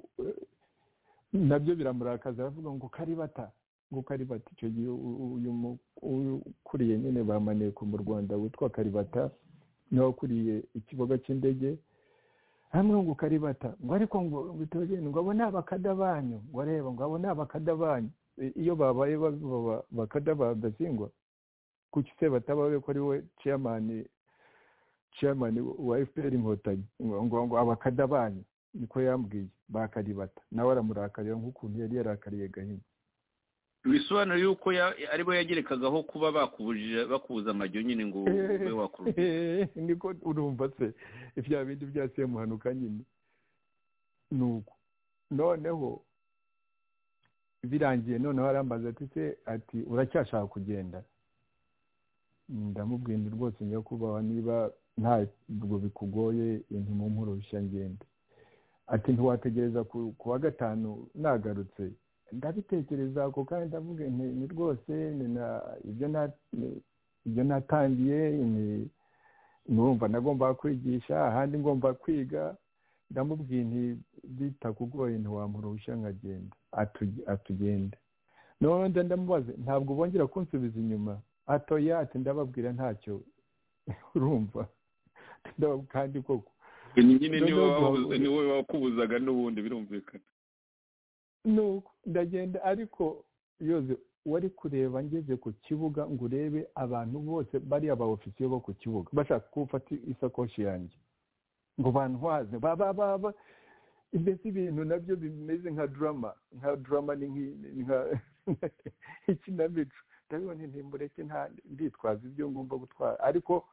nabyo biramurakaza aravuga ngo karibata ngo karibata icyo gihe uyu ukuriye nyine bamaneko mu Rwanda witwa Karibata niwe ukuriye ikibuga cy'indege hamwe ngo karibata ngo ariko ngo bitogene ngo abo ni abakada banyu ngo areba ngo abo ni abakada banyu iyo babaye bakada badasingwa kuki se batabawe ko ari we chairman chairman wa F P R Inkotanyi ngo ngo abakada banyu niko yambwiye bakaribata nawe aramurakarira nk'ukuntu yari yarakariye Gahima
bisobanura yuko aribo yagerekagaho kuba bakubujije bakubuza amajyo nyine ngo ube wakuru
niko urumva se ibya bindi byase muhanuka nyine nuko noneho birangiye noneho arambaza ati se ati uracyashaka kugenda ndamubwira rwose njya kubaho niba ntabwo bikugoye intumu mpurushya ngende ati ntiwategereza ku wa gatanu nagarutse ndabitekereza ko kandi ndavuga ni rwose ibyo natangiye numva nagomba kwigisha ahandi ngomba kwiga ndamubwiye nti bitakugoye ntiwamurushya nkagenda atugende none ndamubaze ntabwo bongera kunsubiza inyuma atoya ati ndababwira ntacyo urumva kandi koko
nyine niwe wakubuzaga n'ubundi birumvikana
nuko ndagenda ariko yoze wari kureba ngeze ku kibuga ngo urebe abantu bose bari aba ofisiye bo ku kibuga bashaka gufata isakoshi yanjye ngo bantwaze baba baba mbese ibintu nabyo bimeze nka drama nka drama ni nka ikinamico ndabibona ntimbureke nta nditwaza ibyo ngomba gutwara ariko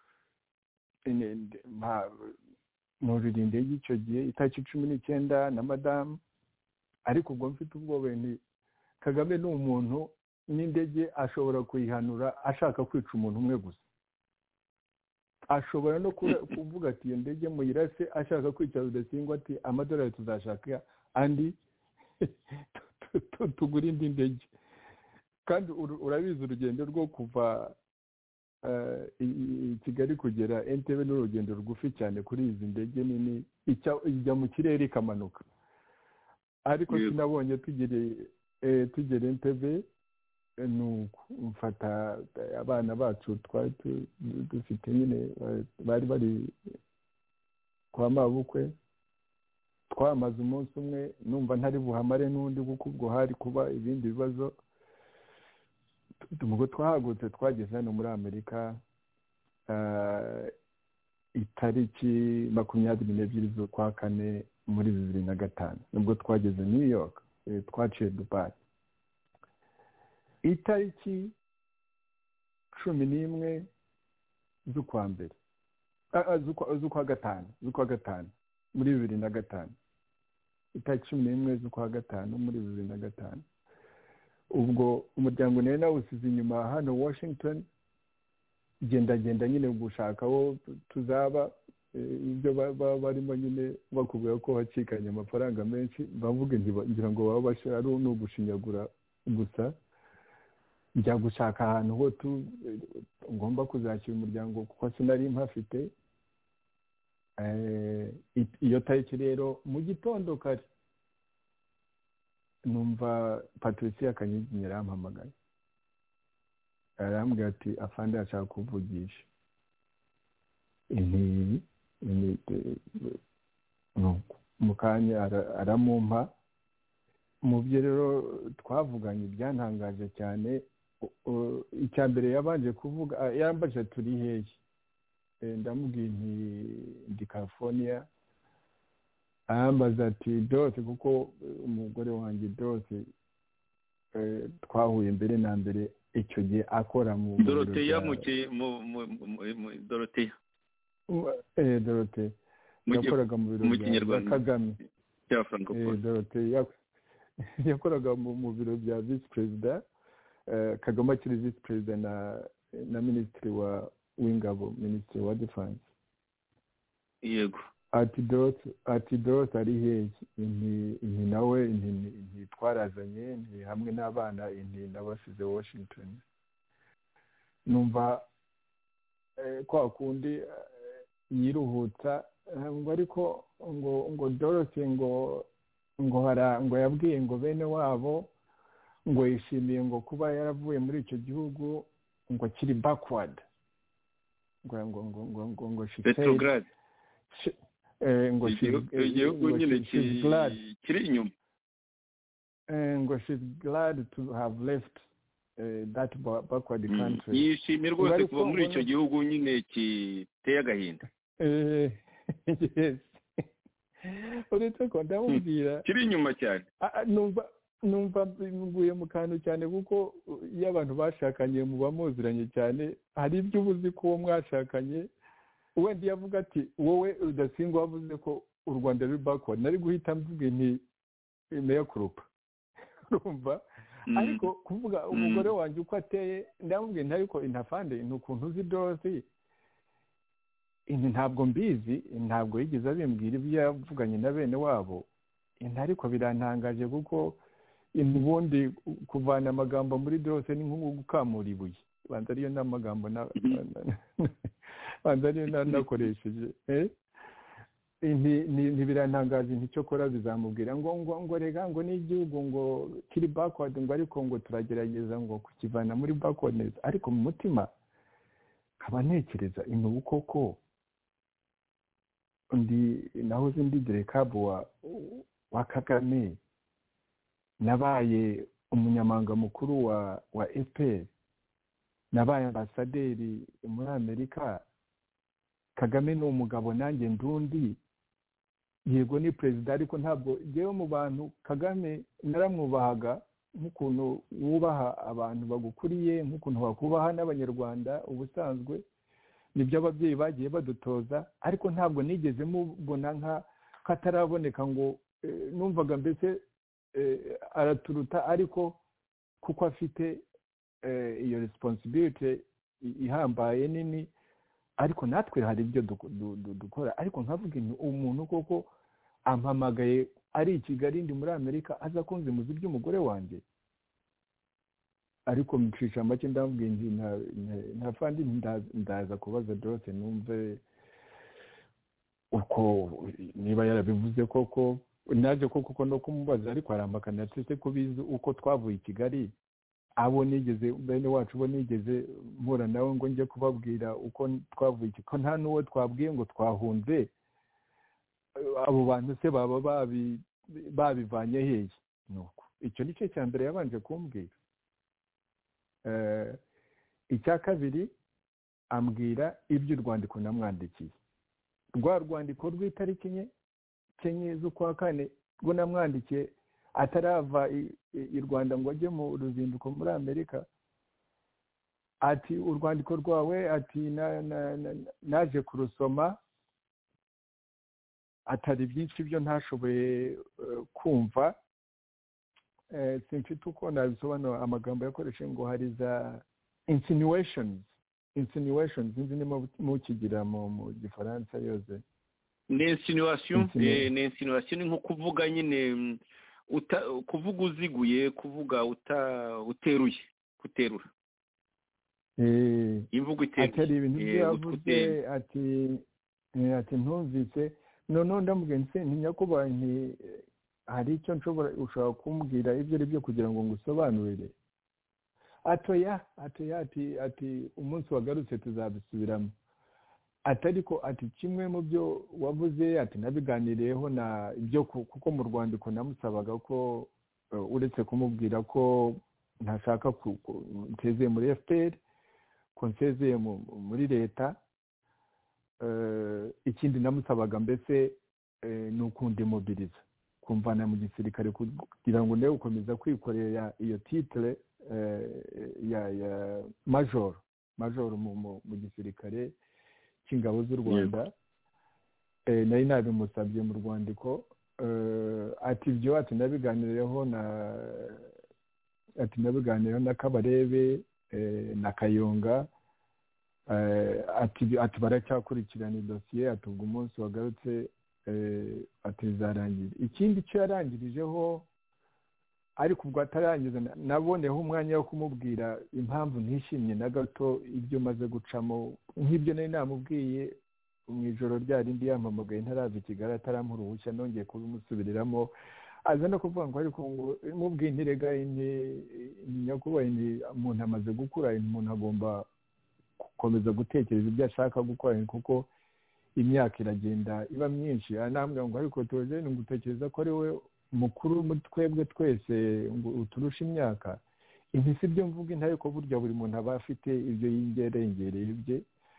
nuririnde y'icyo gihe itariki cumi n'icyenda na madamu ariko ubwo mfite ubwoba nti Kagame ni umuntu n'indege ashobora kuyihanura ashaka kwica umuntu umwe gusa ashobora no kuvuga ati iyo ndege muyirase ashaka kwica Rudasingwa ati amadolari tuzashaka andi tugura indi ndege kandi urabizi urugendo rwo kuva i Kigali kugera Entebbe n'urugendo rugufi cyane kuri izi ndege nini ijya mu kirere ikamanuka ariko sinabonye tugere tugere Entebbe nuko mfata abana bacu twari dufite nyine bari bari kwa mabukwe twamaze umunsi umwe numva ntari buhamare n'undi kuko ubwo hari kuba ibindi bibazo tumugo twahagutse twageze hano muri Amerika itariki makumyabiri n'ebyiri z'ukwa kane muri bibiri na gatanu nubwo twageze New York twaciye Dubai itariki cumi n'imwe z'ukwa mbere z'ukwa gatanu z'ukwa gatanu muri bibiri na gatanu itariki cumi n'imwe z'ukwa gatanu muri bibiri na gatanu ubwo umuryango nari nawusize inyuma hano Washington genda genda nyine gushaka aho tuzaba ibyo barimo nyine bakubwira ko hacikanye amafaranga menshi bavuga ngira ngo baba bashaka ari n'ugushinyagura gusa njya gushaka ahantu ho ngomba kuzakira umuryango kuko sinari mpafite iyo tariki rero mu gitondo kare numva Patricia Kanyigi yarampamagaye arambwira ati afande ashaka kuvugisha inti mu kanya aramumpa mu byo rero twavuganye byantangaje cyane icya mbere yabanje kuvuga yambaje turi hehe ndamubwiye nti ndi California arambaza ati Dose kuko umugore wanjye Dose twahuye mbere na mbere icyo gihe akora mu
Dorothea mu Dorothea
eh Dorothea yakoraga mu biro bya Kagame
ya Francophone
Dorothea yakoraga mu biro bya Vice President Kagame akiri Vice President na na Ministry wa w'ingabo Ministry wa Defense
yego
ati Dose ati Dose ari hehe inti nawe inti twarazanye inti hamwe n'abana inti nabasize Washington numva kwa kundi yiruhutsa ngo ariko ngo ngo Dorothy ngo ngo hara ngo yabwiye ngo bene wabo ngo yishimiye ngo kuba yaravuye muri icyo gihugu ngo kiri backward ngo ngo ngo ngo ngo ngo
retrograde
ngo
igihugu nyine kiri inyuma
ngo she's glad to have left uh, that backward country.
Yishimiye rwose kuba muri icyo gihugu nyine kiteye agahinda.
Eh yes. Uretse ko ndamubwira
kiri inyuma cyane.
Numva numva nguye mu kantu cyane kuko iyo abantu bashakanye mu bamuziranye cyane hari ibyo ubuzi ko uwo mwashakanye wenda yavuga ati wowe Rudasingwa wavuze ko u Rwanda ruri backward nari guhita mvuge nti meya kurupa urumva ariko kuvuga umugore wanjye uko ateye ndamubwiye ntariko intafande ni ukuntu uzi Dorothy ini ntabwo mbizi ntabwo yigeze abimbwira ibyo yavuganye na bene wabo intariko birantangaje kuko ubundi kuvana amagambo muri Dorothy ni nko gukamura ibuye banza ariyo n'amagambo na banza ariyo nakoresheje eh ntibirantangaje nticyo kora bizamubwira ngo ngo ngo rega ngo n'igihugu ngo kiri backward ngo ariko ngo turagerageza ngo kukivana muri backwardness ariko mu mutima nkaba ntekereza inubu koko ndi nahoze ndi Direkabu wa wa Kagame nabaye umunyamanga mukuru wa wa F P R nabaye ambasaderi muri Amerika Kagame ni umugabo nanjye ndundi yego ni perezida ariko ntabwo jewe mu bantu Kagame naramwubahaga nk'ukuntu wubaha abantu bagukuriye nk'ukuntu bakubaha n'abanyarwanda ubusanzwe nibyo ababyeyi bagiye badutoza ariko ntabwo nigeze mubona nka kataraboneka ngo numvaga mbese araturuta ariko kuko afite iyo responsibility ihambaye nini ariko natwe hari ibyo dukora ariko nkavuga ni umuntu koko ampamagaye ari i Kigali ndi muri Amerika aza kunze muzi by'umugore wanjye ariko mcisha make ndambwiye nti nta fandi ndaza kubaza Dorothy numve uko niba yarabivuze koko naje koko ko no kumubaza ariko arampakana ati kubizi uko twavuye i Kigali abo nigeze bene wacu bo nigeze mpura nawe ngo nje kubabwira uko twavuye ko nta nuwo twabwiye ngo twahunze abo bantu se baba babi babivanye hehe nuko icyo nicyo cya mbere yabanje kumbwira eh icya kabiri ambwira ibyo Rwandiko namwandikiye rwa rwandiko rw'itariki nye kenye z'ukwa kane rwo namwandikiye atarava i Rwanda ngo ajye mu ruzinduko muri Amerika ati urwandiko rwawe ati naje kurusoma atari byinshi byo ntashoboye kumva simfite uko nabisobanura amagambo yakoresheje ngo hari za insinuations insinuations nzi nimo mukigira mu gifaransa yose
ni insinuation ni insinuation nko kuvuga nyine kuvuga uziguye kuvuga uteruye guterura
eh
imvugo iteruye
atari ibintu byavuze ati ati ntumvise none ndamubwiye nse ntinyakuba nti hari icyo nshobora ushaka kumbwira ibyo ari byo kugira ngo ngusobanurire atoya atoya ati ati umunsi wagarutse tuzabisubiramo atariko ati kimwe mu byo wavuze ati nabiganiriyeho na ibyo kuko mu Rwandiko namusabaga ko uretse kumubwira ko ntashaka nteze muri F P R ko nsezeye muri leta ikindi namusabaga mbese ni ukundimobiliza kumvana mu gisirikare kugira ngo nawe ukomeza kwikorera iyo titre ya ya major major mu gisirikare cy'ingabo z'u Rwanda nari nabimusabye mu Rwandiko ati ibyo ati nabiganireho na ati nabiganireho na Kabarebe na Kayonga ati ati baracyakurikirana dosiye ati ubwo umunsi wagarutse ati zarangira ikindi cyo yarangirijeho ariko ubwo atarangiza naboneho umwanya wo kumubwira impamvu ntishimye na gato ibyo maze gucamo nk'ibyo nari namubwiye mu ijoro rya rindi yampamagaye ntaraza i Kigali ataramuha uruhushya nongeye kubimusubiriramo aza no kuvuga ngo ariko mubwiye ntirega nyakubahwa umuntu amaze gukura umuntu agomba gukomeza gutekereza ibyo ashaka gukora kuko imyaka iragenda iba myinshi anambwira ngo ariko Theogene ngo utekereza ko ari we mukuru mu twebwe twese ngo uturusha imyaka ibi si byo mvuga intare ko burya buri muntu aba afite ibyo yingerengereye bye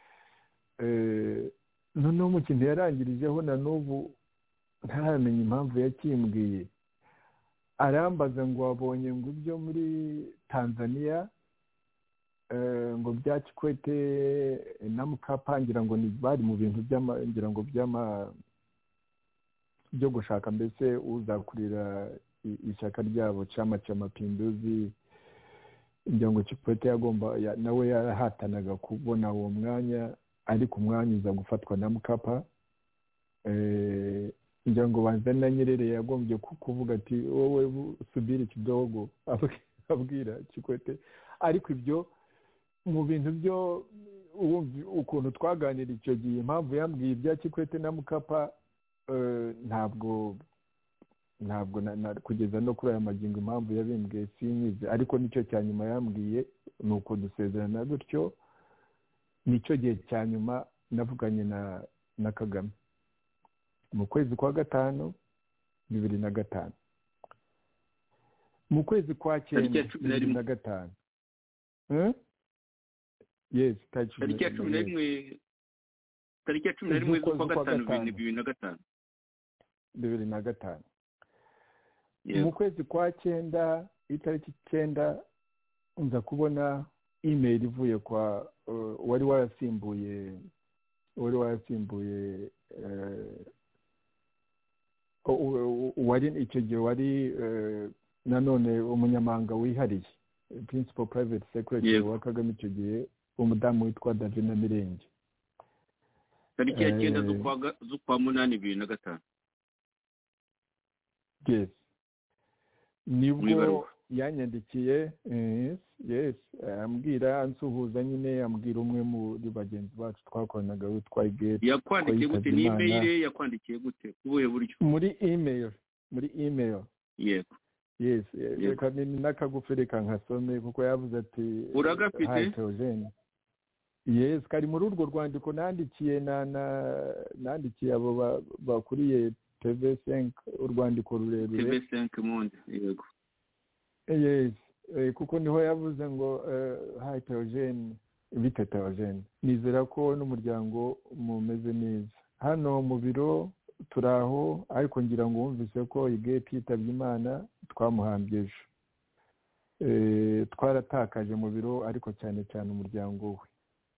noneho mu kintu yarangirijeho na n'ubu ntaramenya impamvu yakimbwiye arambaza ngo wabonye ngo ibyo muri Tanzania ngo bya Kikwete na Mkapa ngira ngo bari mu bintu by'amangira ngo by'ama byo gushaka mbese uzakurira ishyaka ryabo Chama cha Mapinduzi ngira ngo Kikwete yagomba nawe yarahatanaga kubona uwo mwanya ariko umwanya uza gufatwa na Mkapa eh ngira ngo banzana Nyerere yagombye kuvuga ati wowe subiri kidogo abwira Kikwete ariko ibyo mu bintu byo ukuntu twaganira icyo gihe impamvu yambwiye ibya Kikwete na Mkapa ntabwo ntabwo kugeza no kuri aya magingo impamvu yabimbwiye sinyize ariko nicyo cya nyuma yambwiye ni uko dusezerana gutyo nicyo gihe cya nyuma navuganye na na Kagame mu kwezi kwa gatanu bibiri na gatanu mu kwezi kwa cyenda bibiri na gatanu yes
tariki ya cumi na rimwe tariki ya cumi na rimwe z'ukwa gatanu bibiri na gatanu
bibiri na gatanu mu kwezi kwa cyenda itariki icyenda nza kubona email ivuye kwa wari warasimbuye wari warasimbuye wari icyo gihe wari nanone umunyamabanga wihariye principal private secretary wa Kagame icyo gihe umudamu witwa Davina Mirenge
tariki ya cyenda z'ukwa munani bibiri na gatanu
yes nibwo yanyandikiye yes yes ambwira ansuhuza nyine ambwira umwe muri bagenzi bacu twakoranaga witwa Igete
yakwandikiye gute ni email yakwandikiye gute kubuye buryo
muri email muri email
yego
yes reka nakagufereka nkasome kuko yavuze ati
uragafite
Theogene yes kari muri urwo rwandiko nandikiye na nandikiye abo bakuriye T V cinq urwandiko rurerure
T V cinq monde yego
yes kuko niho yavuze ngo hi Theogene bite Theogene nizera ko n'umuryango mumeze neza hano mu biro turaho ariko ngira ngo wumvise ko Igete yitabye Imana twamuhambye ejo eh twaratakaje mu biro ariko cyane cyane umuryango we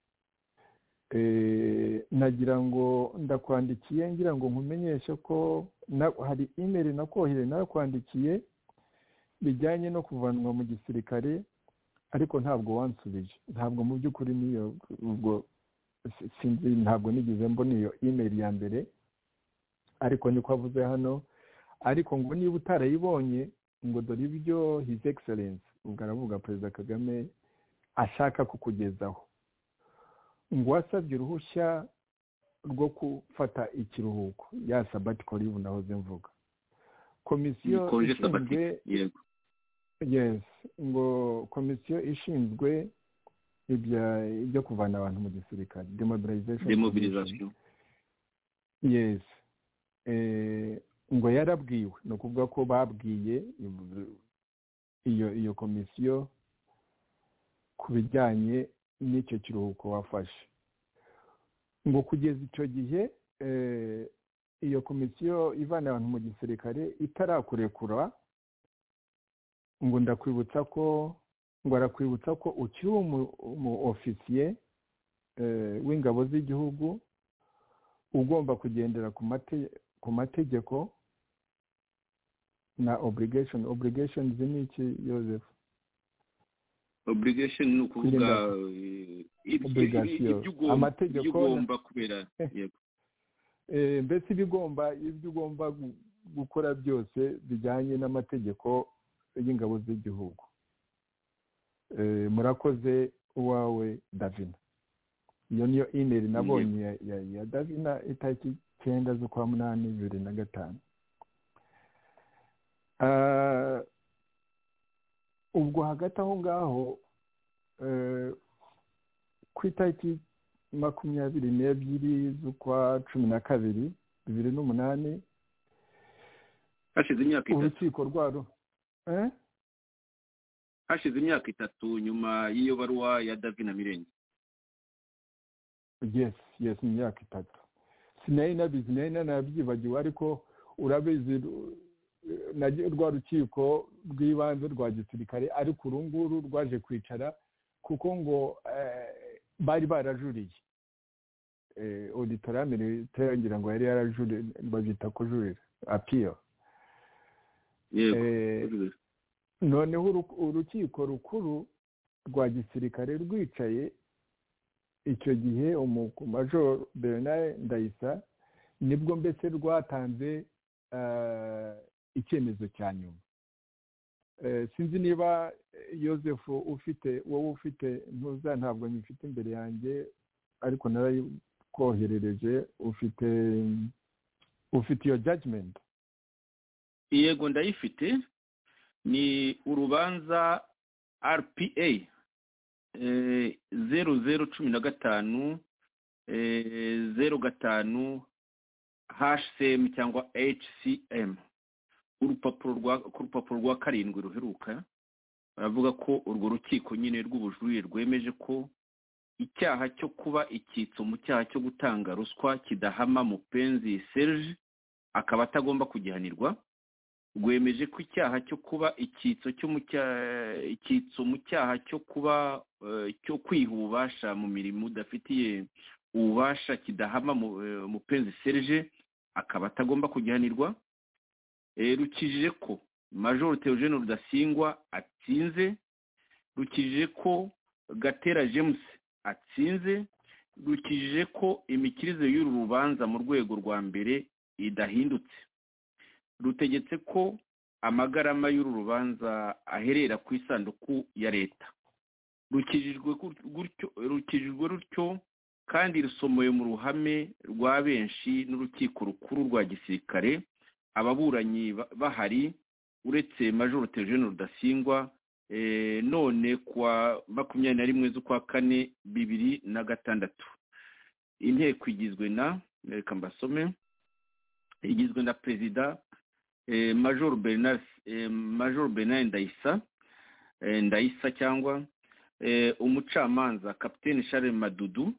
eh nagira ngo ndakwandikiye ngira ngo nkumenyeshe ko hari email nakohere nakwandikiye bijyanye no kuvanwa mu gisirikare ariko ntabwo wansubije ntabwo mu by'ukuri niyo ubwo sinzi ntabwo nigeze mbona iyo email ya mbere ariko niko avuze hano ariko ngo niba utarayibonye ngo dore ibyo his excellence ubwo aravuga Perezida Kagame ashaka kukugezaho ngo wasabye uruhushya rwo gufata ikiruhuko ya sabbatical leave nahoze mvuga komisiyo ishinzwe yes ngo komisiyo ishinzwe ibya ibyo kuvana abantu mu gisirikare demobilization
demobilization
yes eh ngo yarabwiwe no kuvuga ko babwiye iyo iyo komisiyo kubijyanye n'icyo kiruhuko wafashe ngo kugeza icyo gihe eh iyo komisiyo ivana abantu mu gisirikare itarakurekura ngo ndakwibutsa ko ngo arakwibutsa ko ukiri umu ofisiye w'ingabo z'igihugu ugomba kugendera ku mate ku mategeko na obligation obligation z'iki Joseph
obligation ni ukuvuga
amategeko
ugomba kubera yego
eh mbese bigomba ibyo ugomba gukora byose bijyanye n'amategeko y'ingabo z'igihugu. Murakoze uwawe Davina. Iyo niyo email nabonye ya, ya, ya Davina itariki icyenda z'ukwa munani bibiri na gatanu. Uh, ubwo hagati aho ngaho uh, ku itariki makumyabiri n'ebyiri z'ukwa cumi na kabiri bibiri n'umunani
hashize imyaka itatu
urukiko rwaro eh
hashize imyaka itatu nyuma y'iyo baruwa ya Davina Mirenge.
Yes, yes, imyaka itatu. Sinari nabizi, nari nanabyibagiwe, ariko urabizi rwa rukiko rw'ibanze rwa gisirikare, ariko uru nguru rwaje kwicara kuko ngo bari barajuriye. Auditora militaire ngira ngo yari yarajuriye, babyita kujurira, appeal.
Yego.
Noneho urukiko rukuru rwa gisirikare rwicaye icyo gihe Major Bernard Ndayisa nibwo mbese rwatanze icyemezo cya nyuma. Sinzi niba Joseph ufite wowe ufite ntuza, ntabwo nyifite imbere yanjye, ariko narayikoherereje. ufite ufite iyo judgment?
Yego ndayifite. Ni urubanza R P A zeru zeru cumi na gatanu zeru gatanu H C M cyangwa H C M. Urupapuro rwa ku rupapuro rwa karindwi ruheruka baravuga ko urwo rukiko nyine rw'ubujurire rwemeje ko icyaha cyo kuba icyitso mu cyaha cyo gutanga ruswa kidahama Mupenzi Serge akaba atagomba kugihanirwa. Rwemeje ko icyaha cyo kuba icyitso cyo mu icyitso mu cyaha cyo kuba cyo kwihubasha mu mirimo udafitiye ububasha kidahama Mupenzi Serge akaba atagomba kugihanirwa. Rukijije ko Major Theogene Rudasingwa atsinze. Rukijije ko Gatera James atsinze. Rukijije ko imikirize y'uru rubanza mu rwego rwa mbere idahindutse. Rutegetse ko amagarama y'uru rubanza aherera ku isanduku ya leta. Rukijijwe gutyo rukijijwe rutyo kandi rusomoye mu ruhame rwa benshi n'urukiko rukuru rwa gisirikare, ababuranyi bahari uretse Major Theogene Rudasingwa eh, none kwa makumyabiri na rimwe z'ukwa kane bibiri na gatandatu. Inteko igizwe na reka mbasome, igizwe na Perezida eh, Major Bernard eh, Major Bernard Ndayisa eh, Ndayisa cyangwa eh, umucamanza Capitaine Charles Madudu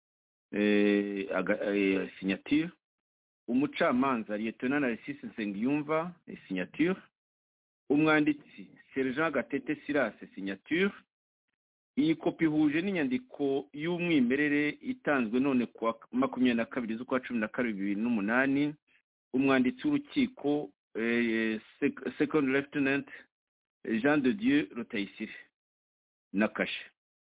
eh, eh, signature, umucamanza Lieutenant Narcisse Nsengiyumva signature, umwanditsi Sergent Gatete Silas signature. Iyi kopi huje n'inyandiko y'umwimerere itanzwe none kwa makumyabiri na kabiri z'ukwa cumi na kabiri bibiri n'umunani. Umwanditsi w'urukiko eh, Second Lieutenant Jean de Dieu Rutayisire na kashe.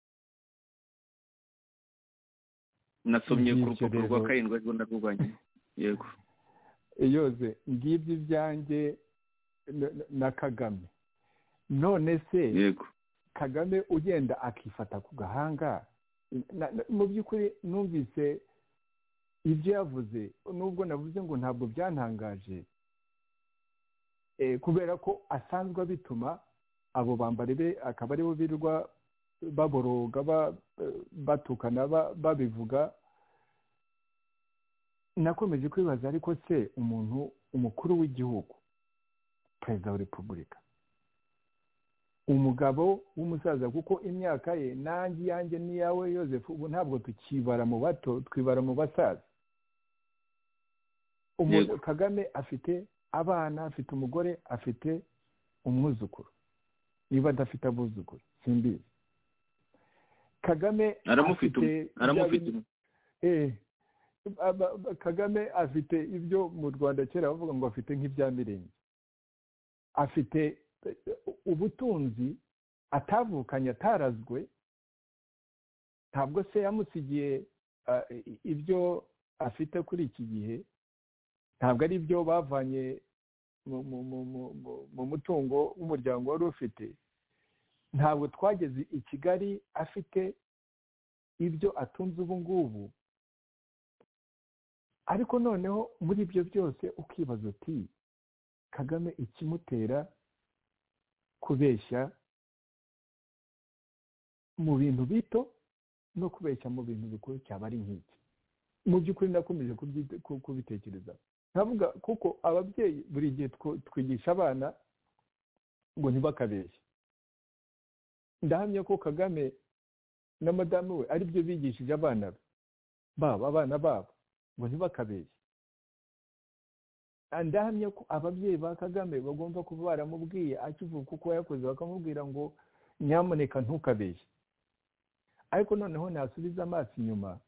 Nasomye ku rupapuro rwa karindwi ariko ndarwubanye. Yego.
Yoze ngibyo ibyanjye na Kagame. None se
yego
Kagame ugenda akifata ku gahanga, mu by'ukuri numvise ibyo yavuze, nubwo navuze ngo ntabwo byantangaje eh kubera ko asanzwe bituma abo bambare be akaba ari bo birwa baboroga batukana babivuga. Nakomeje kwibaza, ariko se umuntu umukuru w'igihugu, Perezida wa Repubulika, umugabo w'umusaza, kuko imyaka ye nanjye yanjye niyawe Joseph ubu ntabwo tukibara mu bato, twibara mu basaza. Umuntu Kagame afite abana, afite umugore, afite umwuzukuru, niba adafite abuzukuru simbizi. Kagame
aramufite aramufite
eh Kagame afite ibyo mu Rwanda kera bavuga ngo afite nk'ibya Mirenge. Afite ubutunzi atavukanye, atarazwe. Ntabwo se yamusigiye ibyo afite kuri iki gihe, ntabwo ari ibyo bavanye mu mutungo w'umuryango wari ufite, ntabwo twageze i Kigali afite ibyo atunze ubu ngubu. Ariko noneho muri ibyo byose ukibaza uti Kagame ikimutera kubeshya mu bintu bito no kubeshya mu bintu bikuru cyaba ari nk'iki? Mu by'ukuri nakomeje kubitekereza nkavuga, kuko ababyeyi buri gihe twigisha abana ngo ntibakabeshye. Ndahamya ko Kagame na madamu we ari byo bigishije abana babo abana babo ngo ntibakabeshye. Ndahamya ko ababyeyi ba Kagame bagomba kuba baramubwiye akivuka uko yakoze, bakamubwira ngo nyamuneka ntukabeshye. Ariko noneho nasubiza amaso inyuma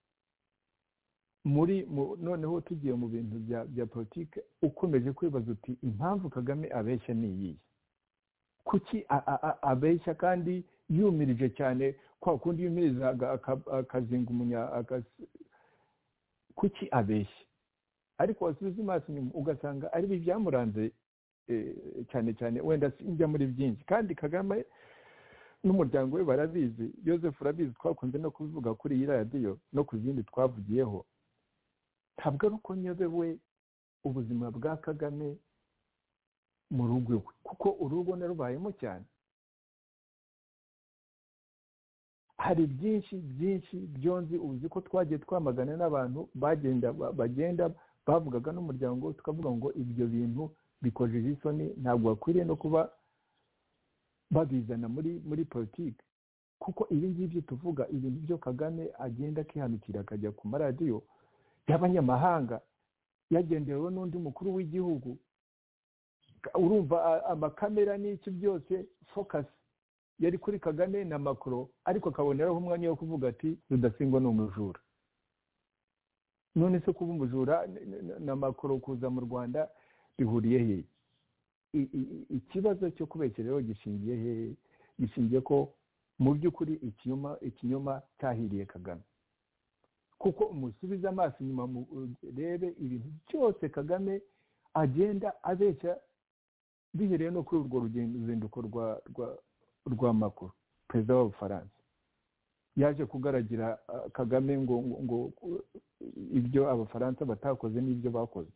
muri noneho tugiye mu bintu bya politike, ukomeje kwibaza uti impamvu Kagame abeshya ni iyi? Kuki abeshya kandi yumirije cyane, kwa kundi yumiriza akazinga umunya? Kuki abeshya? Ariko wasubiza amaso inyuma ugasanga ari byamuranze cyane cyane, wenda sinjya muri byinshi. Kandi Kagame n'umuryango we barabizi, Joseph urabizi, twakunze no kubivuga kuri iyi radiyo no ku zindi twavugiyeho. Ntabwo ari uko nyobewe ubuzima bwa Kagame mu rugo rwe, kuko urugo narubayemo cyane. Hari byinshi byinshi byonzi uzi ko twagiye twamagana n'abantu bagenda bagenda bavugaga n'umuryango, tukavuga ngo ibyo bintu bikojeje isoni, ntabwo bakwiriye no kuba babizana muri muri politiki. Kuko ibi ngibyo tuvuga, ibintu byo Kagame agenda akihanukira akajya ku maradiyo y'abanyamahanga yagenderewe n'undi mukuru w'igihugu, urumva amakamera n'iki byose focus yari kuri Kagame na Macron, ariko akaboneraho umwanya wo kuvuga ati Rudasingwa ni umujura. None se kuba umujura na Macron kuza mu Rwanda bihuriye he? Ikibazo cyo kubekera rero gishingiye he? Gishingiye ko mu by'ukuri ikinyoma ikinyoma cyahiriye Kagame. Kuko umusubiza amaso inyuma rebe ibintu byose Kagame agenda abeshya, bihereye no kuri urwo ruzinduko rwa rwa rwa Macron, perezida w'Ubufaransa. Yaje kugaragira Kagame ngo ngo ibyo Abafaransa batakoze n'ibyo bakoze.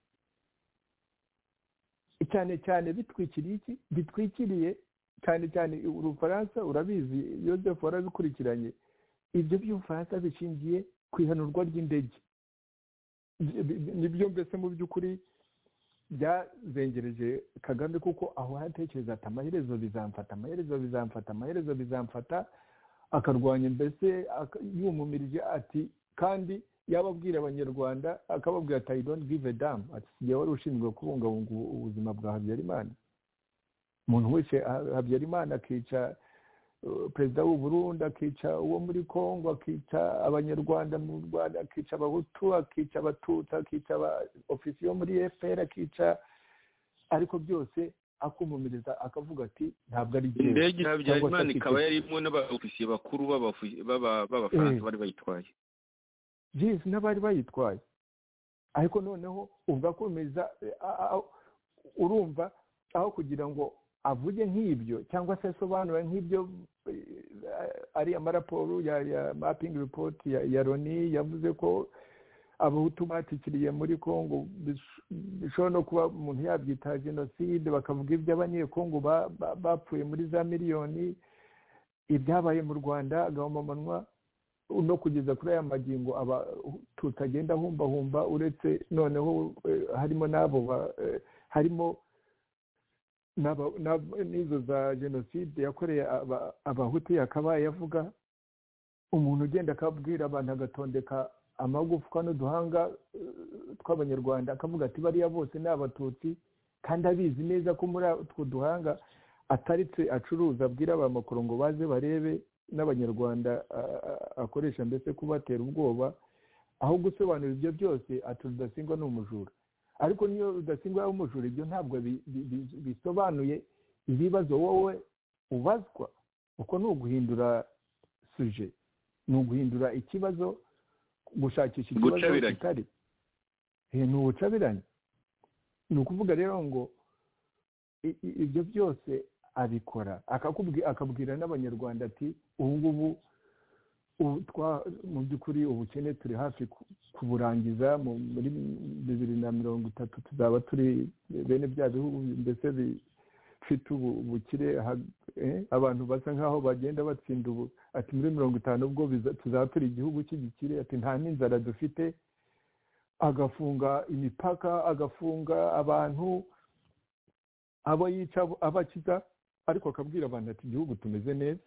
Cyane cyane bitwikiriye iki? Bitwikiriye cyane cyane Ubufaransa, urabizi Joseph warabikurikiranye, ibyo by'Ubufaransa bishingiye ku ihanurwa ry'indege. Nibyo mbese mu by'ukuri byazengereje Kagame, kuko aho hatekereza ati amaherezo bizamfata amaherezo bizamfata amaherezo bizamfata akarwanya, mbese yumumirije ati, kandi yababwira Abanyarwanda akababwira ati I don't give a damn, ati sigiye wari ushinzwe kubungabunga ubuzima bwa Habyarimana. Umuntu wese Habyarimana akica perezida w'u Burundi, akica uwo muri Kongo, akica Abanyarwanda mu Rwanda, akica Abahutu, akica Abatutsi, akica aba ofisiyo muri F P R, akica, ariko byose akumumiriza akavuga ati ntabwo ari byo.
Indege ya Habyarimana ikaba yarimo n'abaofisiye bakuru b'Abafaransa bari bayitwaye.
Yes, n'abari bayitwaye. Ariko noneho ubwo akomeza, urumva aho kugira ngo avuge nk'ibyo cyangwa se asobanura nk'ibyo, ari amaraporo ya ya mapping report ya, ya Loni yavuze ko Abahutu batikiriye muri Kongo bishobora no kuba umuntu yabyita genocide, bakavuga iby'Abanyekongo bapfuye muri za miliyoni, ibyabaye mu Rwanda agahomamanwa, no kugeza kuri aya magingo aba tutagenda humba humba, uretse noneho harimo nabo harimo n'izo za genocide yakoreye Abahutu yakabaye yavuga. Umuntu ugenda akabwira abantu agatondeka amagufwa n'uduhanga tw'Abanyarwanda akavuga ati bariya bose ni Abatutsi, kandi abizi neza ko muri utwo duhanga ataritse acuruza, abwira abamakuru ngo baze barebe n'Abanyarwanda akoresha mbese kubatera ubwoba, aho gusobanura ibyo byose ati Rudasingwa ni umujura. Ariko niyo Rudasingwa ari umujura, ibyo ntabwo bisobanuye ibibazo wowe ubazwa. Uko ni uguhindura suje, ni uguhindura ikibazo, gushakisha ikibazo kitari, ni ubucabiranye. ni ukuvuga rero ngo ibyo byose abikora akabwira n'abanyarwanda ati ubu ngubu mu by'ukuri ubukene turi hafi kuburangiza muri bibiri na mirongo itatu tuzaba turi bene bya bihugu mbese bifite ubukire abantu basa nk'aho bagenda batsinda ubu ati muri mirongo itanu ubwo tuzaba turi igihugu cy'igikire ati nta n'inzara dufite agafunga imipaka agafunga abantu abo yica abakiza ariko akabwira abantu ati igihugu tumeze neza.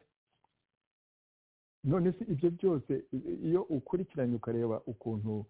none se ibyo byose iyo ukurikiranye ukareba ukuntu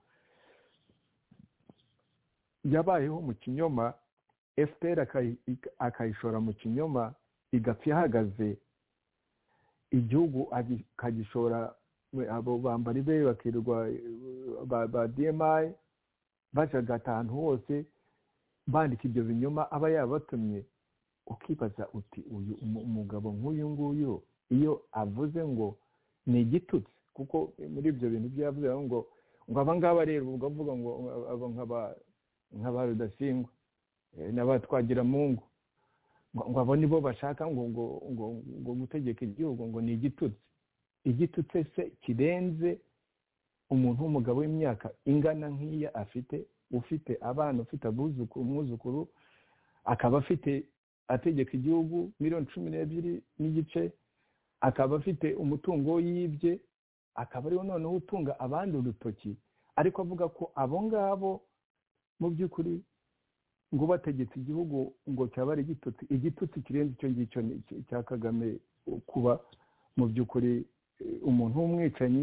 yabayeho mu kinyoma F P R akayishora mu kinyoma igapfa ihagaze igihugu akagishora abo bambari be bakirirwa ba D M I bajagata ahantu hose bandika ibyo binyoma aba yabatumye ukibaza uti uyu umugabo nk'uyu nguyu iyo avuze ngo ni igitutsi kuko muri ibyo bintu byavuze ngo ngo aba ngaba rero ubwo avuga ngo abo nk'aba nk'aba Rudasingwa n'abatwagira mungu ngo abo nibo bashaka ngo ngo ngo ngo gutegeka igihugu ngo ni igitutsi igitutsi se kirenze umuntu w'umugabo w'imyaka ingana nk'iya afite ufite abana ufite abuzukuru umwuzukuru akaba afite ategeka igihugu miliyoni cumi n'ebyiri n'igice akaba afite umutungo yibye akaba ariwo noneho utunga abandi urutoki ariko avuga ko abo ngabo mu by'ukuri ngo bategetse igihugu ngo cyaba ari igitutsi igitutsi kirenze icyo ngicyo cya Kagame kuba mu by'ukuri umuntu w'umwicanyi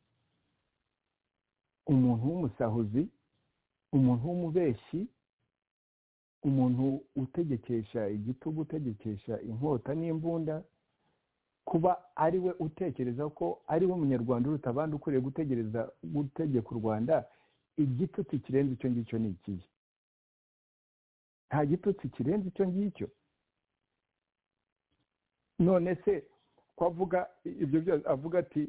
umuntu w'umusahuzi umuntu w'umubeshyi umuntu utegekesha igitugu utegekesha inkota n'imbunda kuba ari we utekereza ko ari we munyarwanda uruta abandi ukwiriye gutegereza gutegeka u Rwanda igitutsi kirenze icyo ngicyo ni ikihe nta gitutsi kirenze icyo ngicyo none se ko avuga ibyo byose avuga ati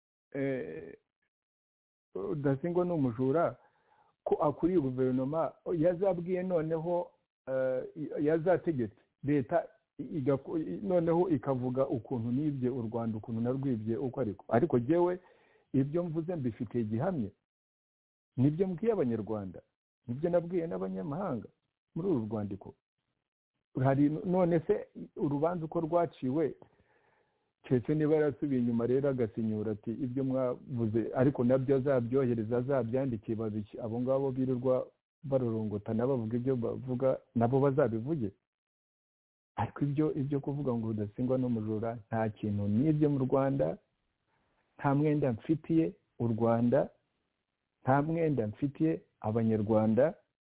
Rudasingwa ni umujura ko akuriye guverinoma yazabwiye noneho yazategetse leta noneho ikavuga ukuntu nibye u Rwanda ukuntu narwibye uko ariko ariko jyewe ibyo mvuze mbifitiye gihamye nibyo mbwiye abanyarwanda nibyo nabwiye n'abanyamahanga muri uru rwandiko hari none se urubanza uko rwaciwe keretse niba yarasubiye inyuma rero agasinyura ati ibyo mwavuze ariko nabyo azabyohereza azabyandikiye babiki abo ngabo birirwa barorongotana bavuga ibyo bavuga nabo bazabivuge ariko ibyo ibyo kuvuga ngo Rudasingwa n'umujura nta kintu n'ibyo mu Rwanda nta mwenda mfitiye u Rwanda nta mwenda mfitiye abanyarwanda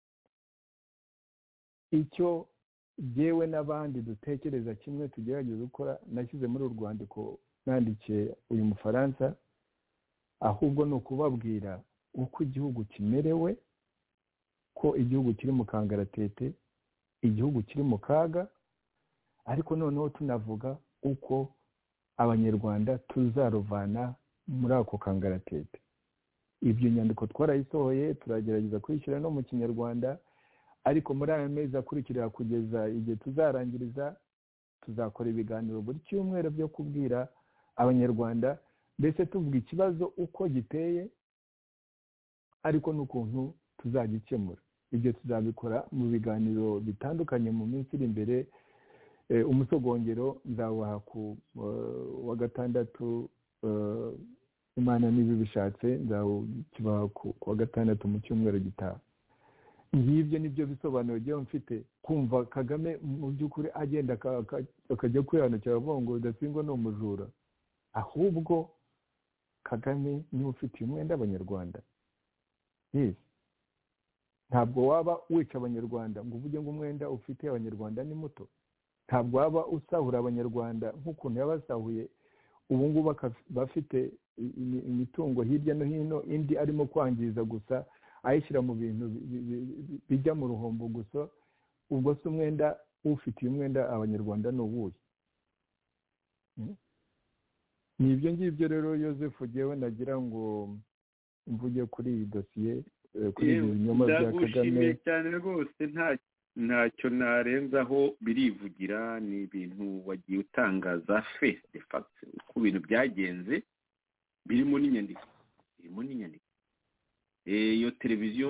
icyo jyewe n'abandi dutekereza kimwe tugerageza gukora nashyize muri uru rwandiko nandikiye uyu Mufaransa ahubwo ni ukubabwira uko igihugu kimerewe ko igihugu kiri mu kangaratete igihugu kiri mu kaga ariko noneho tunavuga uko abanyarwanda tuzaruvana muri ako kangaratete ibyo nyandiko twarayisohoye turagerageza kuyishyira no mu kinyarwanda ariko muri aya mezi akurikira kugeza igihe tuzarangiriza tuzakora ibiganiro buri cyumweru byo kubwira abanyarwanda mbese tuvuga ikibazo uko giteye ariko n'ukuntu tuzagikemura ibyo tuzabikora mu biganiro bitandukanye mu minsi iri imbere umusogongero nzawuha ku wa gatandatu Imana niba bishatse nzawukibaha ku wa gatandatu mu cyumweru gitaha ngibyo nibyo bisobanuro byo mfite kumva Kagame mu by'ukuri agenda akajya kwihanukira avuga ngo Rudasingwa ni umujura ahubwo Kagame niwe ufitiye umwenda abanyarwanda yes ntabwo waba wica abanyarwanda ngo uvuge ngo umwenda ufite abanyarwanda ni muto ntabwo waba usahura abanyarwanda nk'ukuntu yabasahuye ubu ngubu bafite imitungo hirya no hino indi arimo kwangiza gusa ayishyira mu bintu bijya mu ruhombo gusa ubwo se umwenda ufitiye umwenda abanyarwanda ni uwuhe ni ibyo ngibyo rero Yozefu jyewe nagira ngo mvuge kuri iyi dosiye kuri ibi binyoma bya Kagame
cyane rwose nta ntacyo narenzaho birivugira ni ibintu wagiye utangaza fe de facto uko ibintu byagenze birimo n'inyandiko birimo n'inyandiko iyo televiziyo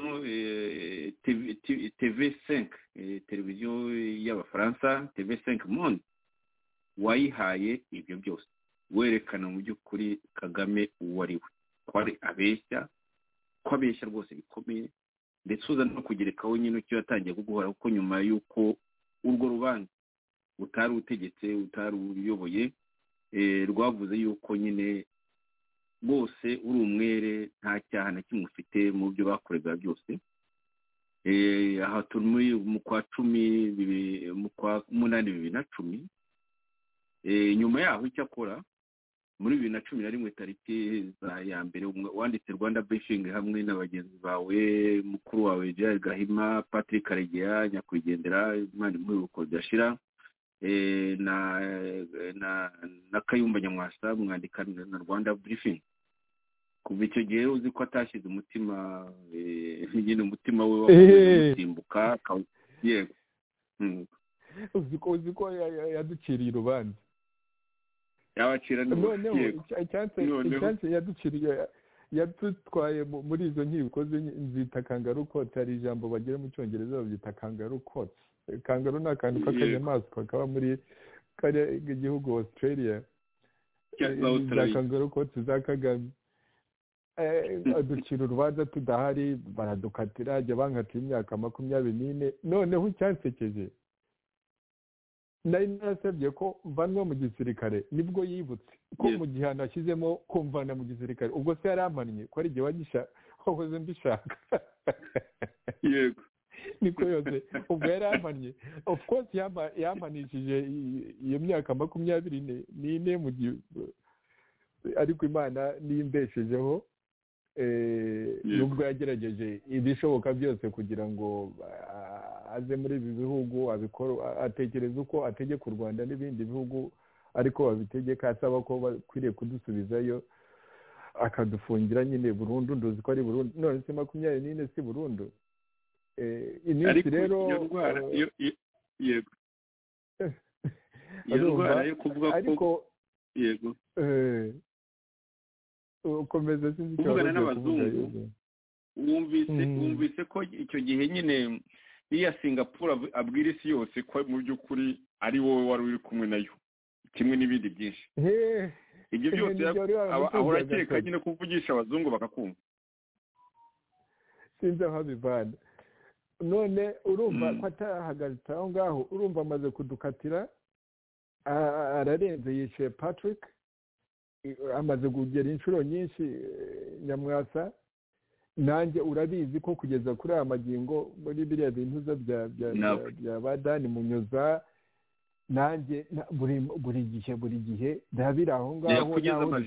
T V cinq televiziyo y'abafaransa T V cinq monde wayihaye ibyo byose werekana mu by'ukuri Kagame uwo ari we ko ari abeshya ko abeshya rwose bikomeye ndetse uza no kugerekaho nyine icyo yatangiye kuguhora kuko nyuma y'uko urwo rubanza utari utegetse utari uyoboye rwavuze y'uko nyine bose uri umwere nta cyaha na kimwe ufite mu byo bakorega byose aha turi mu kwa cumi mu kwa munani bibiri na cumi nyuma yaho icyo akora muri bibiri na cumi na rimwe tariki za ya mbere wanditse Rwanda briefing hamwe n'abagenzi bawe mukuru wawe Jean Gahima Patrick Karegeya nyakwigendera Imana imuheruko byashira na na na Kayumba Nyamwasa mwandika na Rwanda briefing kuva icyo gihe uzi ko atashyize umutima nyine umutima we wasimbuka yego
uzi ko uzi ko yaduciriye urubanza
yabacira
noneho icyanse yaduciriye yadutwaye muri izo nkiko nzita kangaroo court hari ijambo bagira mu cyongereza babyita kangaroo court kangaroo ni akantu k'akanyamaswa kaba muri kariya igihugu Australia za kangaroo court za Kagame ducira urubanza tudahari baradukatira ajya bankatira imyaka makumyabiri n'ine noneho icyansekeje nari nasabye ko mvanwa mu gisirikare nibwo yibutse ko mu gihe nashyizemo kumvana mu gisirikare ubwo se yaramannye ko ari igihe wagisha wahoze mbishaka
yego
niko yose ubwo yaramannye of course yamanishije iyo myaka makumyabiri n'ine mu gihe ariko Imana nimbeshejeho nubwo yagerageje ibishoboka byose kugira ngo aze muri ibi bihugu abikora atekereza uko ategeka u Rwanda n'ibindi bihugu ariko babitegeka asaba ko bakwiriye kudusubizayo akadufungira nyine burundu nduzi ko ari burundu none se makumyabiri n'ine si burundu iminsi rero
yego iyo ndwara yo kuvuga ko yego
ukomeza sinzi icyo
kuvugana n'abazungu wumvise wumvise ko icyo gihe nyine iya Singapore abwira isi yose ko mu by'ukuri ari wowe wari uri kumwe nayo kimwe n'ibindi byinshi ibyo byose ahora akeka nyine kuvugisha abazungu bakakumva
sinzi aho bivana none urumva ko atahagaritse aho ngaho urumva amaze kudukatira ararenze yishe Patrick amaze kugera inshuro nyinshi Nyamwasa nanjye urabizi ko kugeza kuri aya magingo muri biriya bintu bya bya badani Munyuza nanjye buri gihe buri gihe ndabira aho ngaho